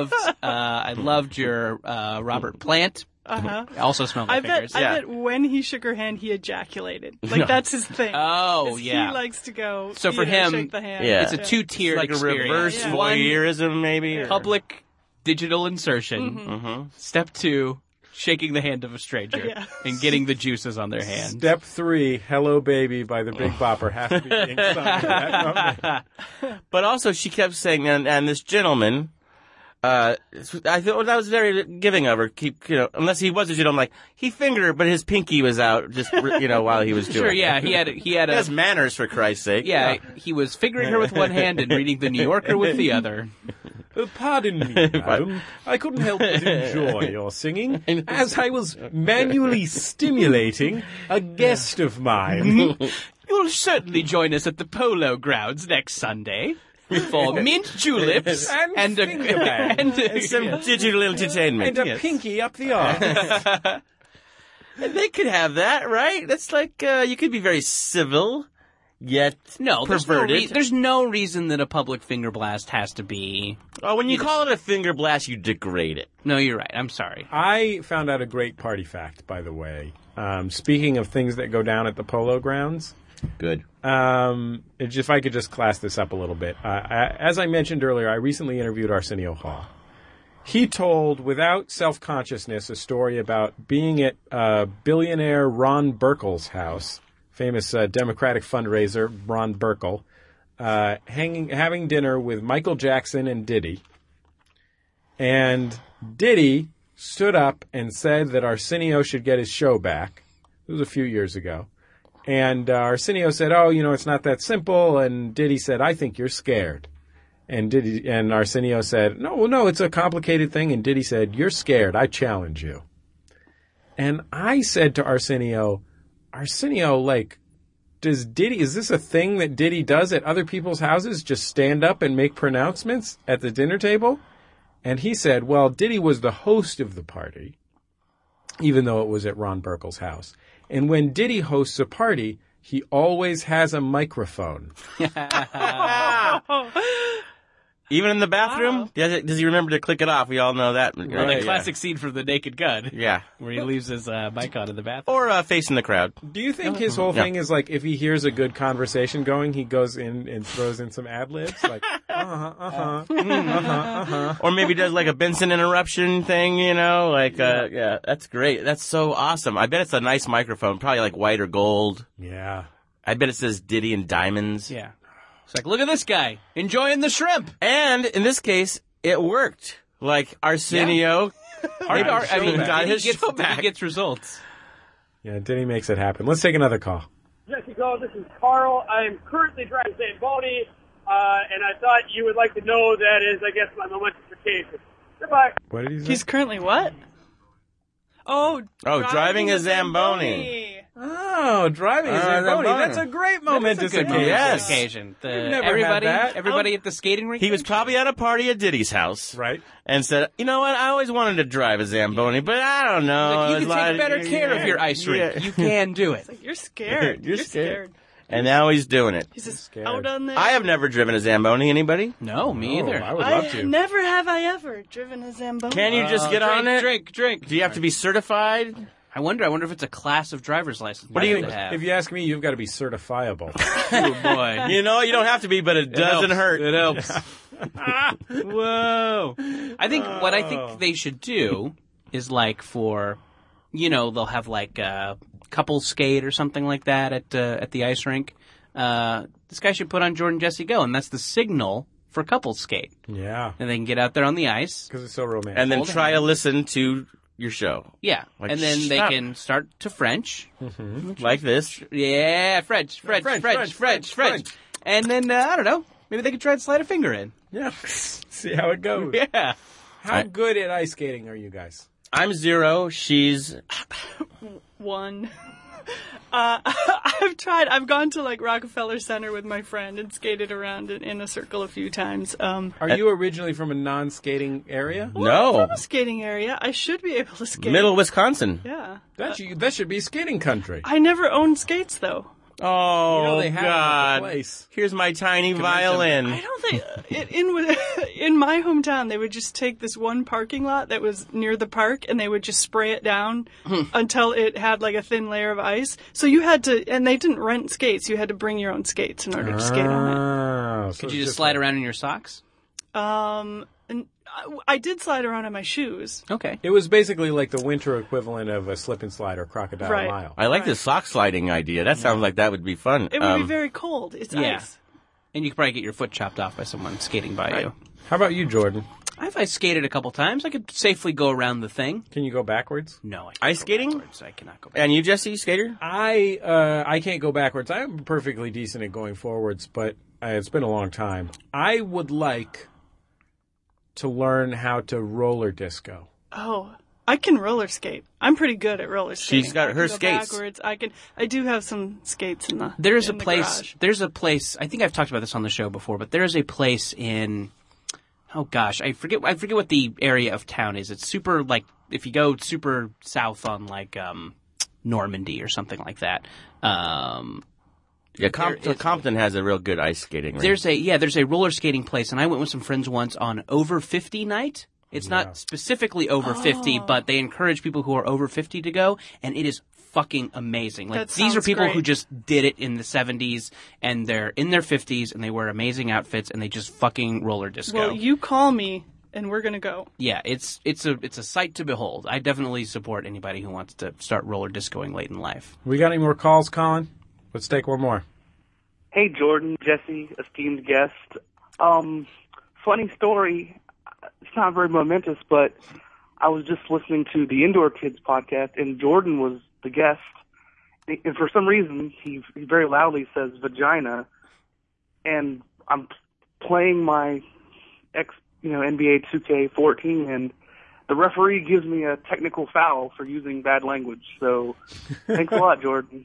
loved your Robert Plant. Uh-huh. Also smelled my I fingers. bet when he shook her hand, he ejaculated. Like, that's his thing. Oh, 'Cause yeah. He likes to go, So for him, shake the hand. yeah. It's a 2-tiered like a experience. reverse Yeah. voyeurism, maybe. or- Public digital insertion. Mhm. Step 2, shaking the hand of a stranger Yeah. and getting the juices on their hand. Step 3, Hello Baby by the Big Bopper has to be being sung at that moment. But also, she kept saying, and this gentleman, I thought that was very giving of her. Unless he was a gentleman, like he fingered her, but his pinky was out, just while he was doing. Sure, it. yeah, he had He has manners, for Christ's sake. yeah, he was fingering her with one hand and reading the New Yorker with the other. Pardon me, madam. I couldn't help but enjoy your singing as I was manually stimulating a guest of mine. You'll certainly join us at the Polo Grounds next Sunday for mint juleps And a finger bang. And some digital entertainment. And a pinky up the arse. And they could have that, right? That's like, you could be very civil, yet No, perverted. there's no reason that a public finger blast has to be. Oh, when you call it a finger blast, you degrade it. No, you're right. I'm sorry. I found out a great party fact, by the way. Speaking of things that go down at the Polo Grounds, Good. if I could just class this up a little bit. As I mentioned earlier, I recently interviewed Arsenio Hall. He told, without self-consciousness, a story about being at billionaire Ron Burkle's house, famous Democratic fundraiser Ron Burkle, having dinner with Michael Jackson and Diddy. And Diddy stood up and said that Arsenio should get his show back. It was a few years ago. And Arsenio said, oh, it's not that simple. And Diddy said, I think you're scared. And Arsenio said, no, it's a complicated thing. And Diddy said, you're scared. I challenge you. And I said to Arsenio, is this a thing that Diddy does at other people's houses? Just stand up and make pronouncements at the dinner table? And he said, well, Diddy was the host of the party, even though it was at Ron Burkle's house. And when Diddy hosts a party, he always has a microphone. Even in the bathroom? Wow. Does he remember to click it off? We all know that. Or Right, the yeah. classic scene from The Naked Gun. Yeah. Where he leaves his bike on in the bathroom. Or facing the crowd. Do you think his whole thing is like if he hears a good conversation going, he goes in and throws in some ad libs like Or maybe does like a Benson interruption thing, yeah, that's great. That's so awesome. I bet it's a nice microphone, probably like white or gold. Yeah. I bet it says Diddy and Diamonds. Yeah. It's like, look at this guy enjoying the shrimp. And in this case, it worked. Like Arsenio got his show back. He gets results. Yeah, Denny makes it happen. Let's take another call. Jessica, this is Carl. I am currently driving Zamboni, and I thought you would like to know that is, I guess, my momentous occasion. Goodbye. What did he say? He's currently what? Oh, driving a Zamboni. Oh, driving a Zamboni. Zamboni. That's a great momentous Good occasion. Yes. occasion. never had that. Everybody at the skating rink. He was probably at a party at Diddy's house. Right. And said, you know what, I always wanted to drive a Zamboni, but I don't know. Like, you It's can take better care of your ice rink. Yeah. You can do it. You're scared. You're scared. And now he's doing it. He's just Scared. out on there. I have never driven a Zamboni. Anybody? No, me either. I would love to. Never have I ever driven a Zamboni. Can you just get on it? Drink. Do you have to be certified? I wonder if it's a class of driver's license. What do you? you have? If you ask me, you've got to be certifiable. Oh, boy. You know, you don't have to be, but it doesn't hurt. It helps. Whoa. I think what I think they should do is like for, they'll have like a couple skate or something like that at the ice rink. This guy should put on Jordan Jesse Go, and that's the signal for couple skate. Yeah. And they can get out there on the ice. Because it's so romantic. And then Hold try on. to listen to your show. Yeah. Like, and then they stop. can start to French. Like this. Yeah, French. And then, I don't know, maybe they could try to slide a finger in. Yeah. See how it goes. Yeah. How good at ice skating are you guys? I'm 0. She's... 1. I've gone to like Rockefeller Center with my friend and skated around in a circle a few times. Are you originally from a non-skating area? No. From a skating area, I should be able to skate. Middle Wisconsin. Yeah. That should be skating country. I never owned skates though. Oh, they have God. a place. Here's my tiny violin. I don't think in my hometown they would just take this one parking lot that was near the park and they would just spray it down until it had like a thin layer of ice. So you had to, and they didn't rent skates. You had to bring your own skates in order to skate on Oh, so Could you it's just slide around in your socks? it. And I did slide around in my shoes. Okay. It was basically like the winter equivalent of a slip and slide or crocodile Right. mile. I like the sock sliding idea. That sounds like that would be fun. It would be very cold. It's yeah. ice. And you could probably get your foot chopped off by someone skating by you. How about you, Jordan? I skated a couple times. I could safely go around the thing. Can you go backwards? No, I can't Ice go skating? backwards. I cannot go backwards. And you, Jesse, skater? I can't go backwards. I'm perfectly decent at going forwards, but it's been a long time. I would like to learn how to roller disco. Oh, I can roller skate. I'm pretty good at roller skating. She's got I her can go skates. Backwards. I do have some skates in the. There's in a the place. garage. I think I've talked about this on the show before, but there's a place in. Oh gosh, I forget what the area of town is. It's super like if you go super south on like Normandy or something like that. Yeah, Compton has a real good ice skating rink. There's a roller skating place, and I went with some friends once on Over 50 night. It's not specifically over 50, but they encourage people who are over 50 to go, and it is fucking amazing. Like That these are sounds people great. who just did it in the 70s, and they're in their 50s, and they wear amazing outfits, and they just fucking roller disco. Well, you call me and we're gonna go. Yeah, it's a sight to behold. I definitely support anybody who wants to start roller discoing late in life. We got any more calls, Colin? Let's take one more. Hey, Jordan, Jesse, esteemed guest. Funny story. It's not very momentous, but I was just listening to the Indoor Kids podcast, and Jordan was the guest. And for some reason, he very loudly says vagina, and I'm playing my NBA 2K14, and the referee gives me a technical foul for using bad language. So thanks a lot, Jordan.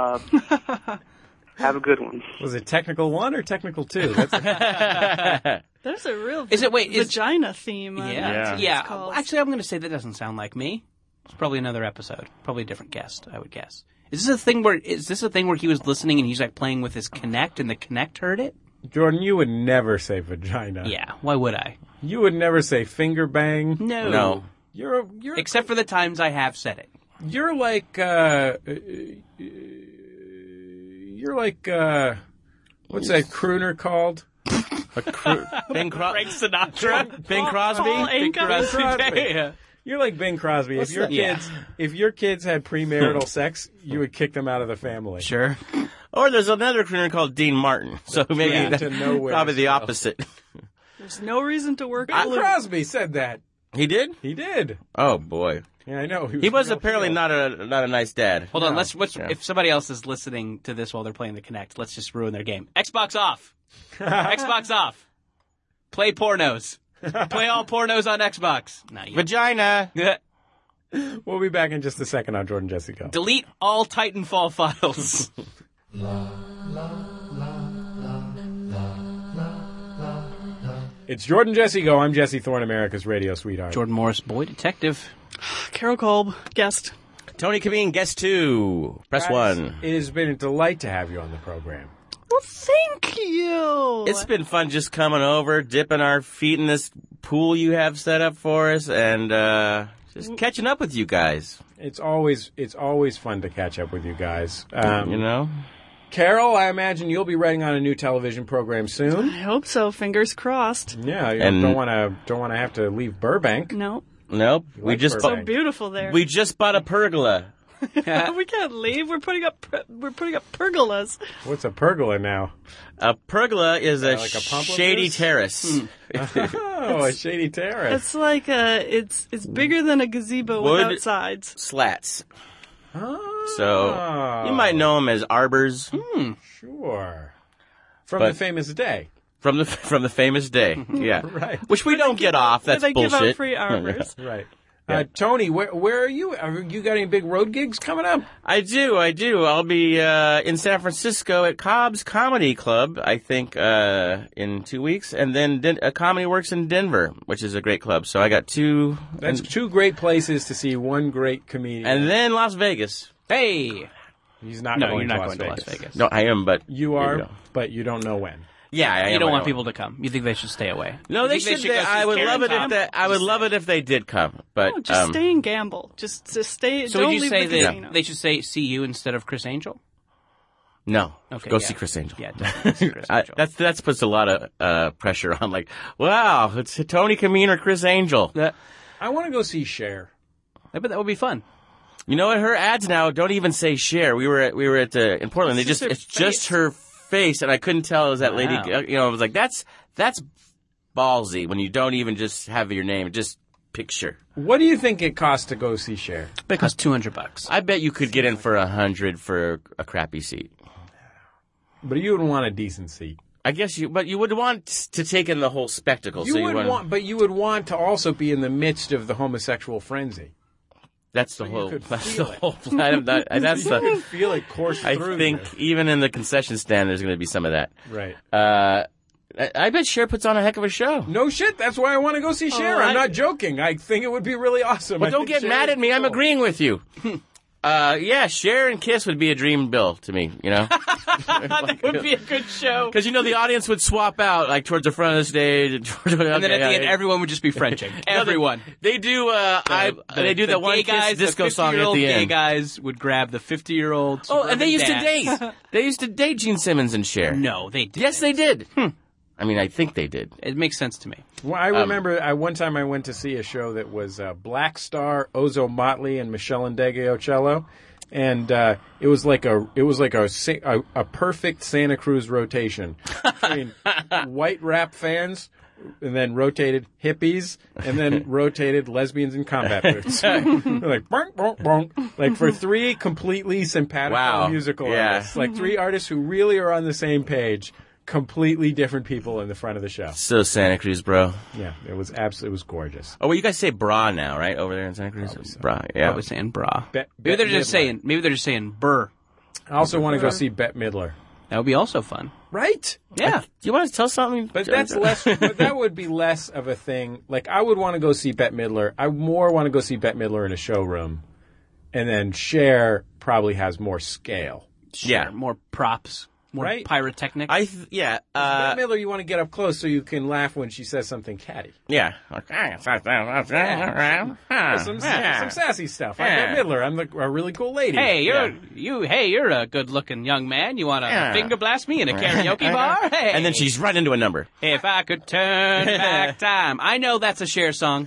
Have a good one. Was it technical 1 or technical 2? That's There's a real vagina theme. Yeah. It's called. Actually, I'm going to say that doesn't sound like me. It's probably another episode. Probably a different guest, I would guess. Is this a thing where he was listening and he's like playing with his Kinect and the Kinect heard it? Jordan, you would never say vagina. Yeah, why would I? You would never say finger bang. No. You're Except for the times I have said it. You're like what's that crooner called? Bing Frank Sinatra. Bing Crosby? Paul Anka? Yeah. You're like Bing Crosby. If your kids had premarital sex, you would kick them out of the family. Sure. Or there's another crooner called Dean Martin. So maybe Yeah, that's to nowhere, probably the so. opposite. There's no reason to work. Bing Crosby said that. He did? He did. Oh boy. Yeah, I know. He was real apparently heel. not a nice dad. Hold on, No. if somebody else is listening to this while they're playing the Kinect, let's just ruin their game. Xbox off. Xbox off. Play pornos. Play all pornos on Xbox. No, you Vagina. We'll be back in just a second on Jordan Jesse Go. delete all Titanfall files. It's Jordan Jesse Go. I'm Jesse Thorne, America's radio sweetheart. Jordan Morris, boy detective. Carol Kolb, guest. Tony Kameen, guest 2. Press Guys, 1. It has been a delight to have you on the program. Well, thank you. It's been fun just coming over, dipping our feet in this pool you have set up for us, and just catching up with you guys. It's always fun to catch up with you guys. You know? Carol, I imagine you'll be writing on a new television program soon. I hope so. Fingers crossed. Yeah, you And- don't want to have to leave Burbank. No. Nope. like So Burbank. beautiful there. We just bought a pergola. we can't leave. We're putting up pergolas. What's a pergola now? A pergola is a, like a pump of shady this? terrace. Oh, a shady terrace. It's like it's bigger than a gazebo Wood. without sides. Slats. Oh, So you might know them as arbors Sure. From But- the famous day. from the famous day. Yeah. Right. Which we don't get off. That's they bullshit. give out free arbors. Right. Yeah. Tony, where are you? You got any big road gigs coming up? I do. I'll be in San Francisco at Cobb's Comedy Club, I think, in 2 weeks. And then Comedy Works in Denver, which is a great club. So I got 2. That's two great places to see one great comedian. And then Las Vegas. Hey. He's not No, going you're to not Las going Vegas. to Las Vegas. No, I am, but... You Here are, go. but you don't know when. Yeah, I am. You don't I want know. people to come. You think they should stay away. No, You they think should. go see I would Karen love it if Tom? they. I would love it if they did come. But No, just stay and gamble. Just stay. So don't would you leave say the that casino. they should say see you instead of Chris Angel? no, Okay, go yeah. see Chris Angel. Yeah, definitely see Chris Angel. That's puts a lot of pressure on. Like, wow, it's Tony Kameen or Chris Angel. I want to go see Cher. I bet that would be fun. You know what? Her ads now don't even say Cher. We were at in Portland. It's just her It's just face. her face, and I couldn't tell it was that lady. Wow. You know, I was like, that's ballsy when you don't even just have your name, just picture. What do you think it costs to go see Cher? It costs $200. I bet you could get in for $100 for a crappy seat. But you would want a decent seat. I guess but you would want to take in the whole spectacle. You so would want, want, but you would want to also be in the midst of the homosexual frenzy. That's the you whole. could That's feel the it. whole. That's You could the. feel it course I through think you. even in the concession stand, there's going to be some of that. Right. I bet Cher puts on a heck of a show. No shit. That's why I want to go see Cher. I'm not joking. I think it would be really awesome. Well, I don't think get Cher mad is at me. I'm cool. agreeing with you. Yeah, Cher and Kiss would be a dream bill to me, you know? That would be a good show. Because, you know, the audience would swap out, like, towards the front of the stage. And And then at the end, everyone would just be Frenching. Everyone. They do, they do that one gay guys, Kiss disco the song at 50-year-old the gay end. guys would grab the 50-year-old. Oh, and they used to date. date. They used to date Gene Simmons and Cher. No, they did. Yes, they did. I mean, I think they did. It makes sense to me. Well, I remember one time I went to see a show that was Black Star, Ozo Motley, and Michelle Ndegeocello, and it was like a perfect Santa Cruz rotation. I mean, white rap fans, and then rotated hippies, and then rotated lesbians in combat boots. Like bonk, bonk, bonk. Like for three completely simpatico Wow. musical Yeah. artists, like three artists who really are on the same page. Completely different people in the front of the show. So Santa Cruz, bro. Yeah, it was absolutely, it was gorgeous. Oh, well, you guys say bra now, right? Over there in Santa Cruz? Probably so. Bra, I yeah. was saying bra. Bet Maybe they're just Midler. saying burr. I also want to go see Bette Midler. That would be also fun. Right? Yeah. Do you want to tell something? But that's less. But that would be less of a thing. Like I would want to go see Bette Midler. I more want to go see Bette Midler in a showroom, and then Cher probably has more scale. Sure. Yeah. More props. More right? pyrotechnic. Yeah. Bette Midler, you want to get up close so you can laugh when she says something catty. Yeah. Some sassy stuff. I'm Bette Midler. I'm a really cool lady. Hey, you're a good-looking young man. You want to finger blast me in a karaoke bar? Hey. And then she's right into a number. If I could turn back time. I know that's a Cher song.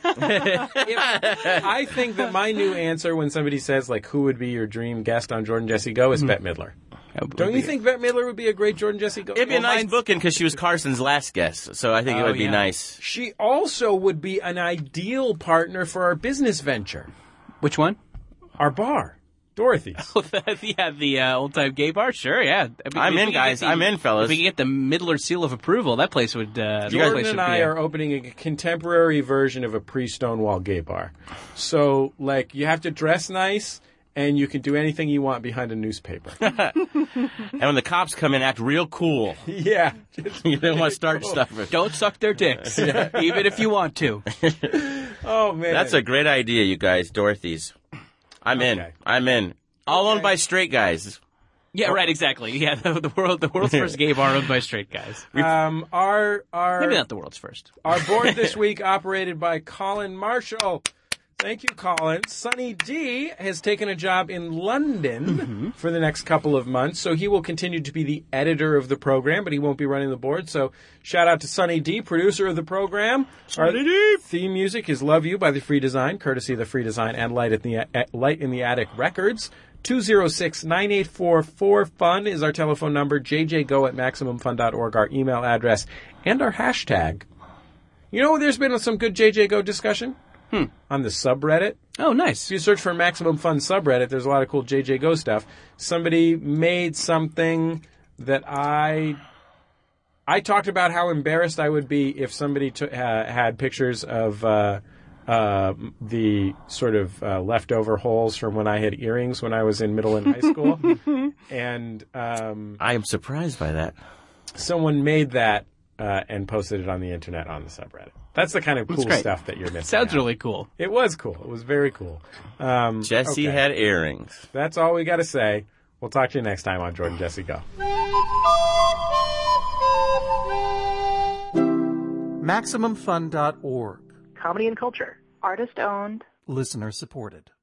I think that my new answer when somebody says, like, who would be your dream guest on Jordan Jesse Go is Bette Midler. Don't you think Bette Midler would be a great Jordan Jesse Go? It'd be a nice booking because she was Carson's last guest, so I think it would be nice. She also would be an ideal partner for our business venture. Which one? Our bar. Dorothy's. The old-time gay bar? Sure, yeah. I'm in, guys. I'm in, fellas. If we can get the Midler seal of approval, that place would... Jordan and I are opening a contemporary version of a pre-Stonewall gay bar. So, like, you have to dress nice... And you can do anything you want behind a newspaper. And when the cops come in, act real cool. Yeah. You don't want to start stuff. Don't suck their dicks, even if you want to. Oh, man. That's a great idea, you guys. Dorothy's. I'm in. All owned by straight guys. Yeah, right, exactly. Yeah, the world's first gay bar owned by straight guys. Maybe not the world's first. Our board this week operated by Colin Marshall. Thank you, Colin. Sonny D has taken a job in London for the next couple of months, so he will continue to be the editor of the program, but he won't be running the board. So shout out to Sonny D, producer of the program. Sonny D! Theme music is Love You by The Free Design, courtesy of The Free Design and Light in the Attic Records. 206-9844-FUN is our telephone number. jjgo@MaximumFun.org, our email address, and our hashtag. You know, there's been some good JJGo discussion. On the subreddit. Oh, nice. If you search for Maximum Fun subreddit, there's a lot of cool JJ Go stuff. Somebody made something that I talked about how embarrassed I would be if somebody had pictures of the sort of leftover holes from when I had earrings when I was in middle and high school. And I am surprised by that. Someone made that and posted it on the internet on the subreddit. That's the kind of cool stuff that you're missing. Sounds really cool. It was cool. It was very cool. Jesse had earrings. That's all we got to say. We'll talk to you next time on Jordan Jesse Go. MaximumFun.org. Comedy and culture. Artist owned. Listener supported.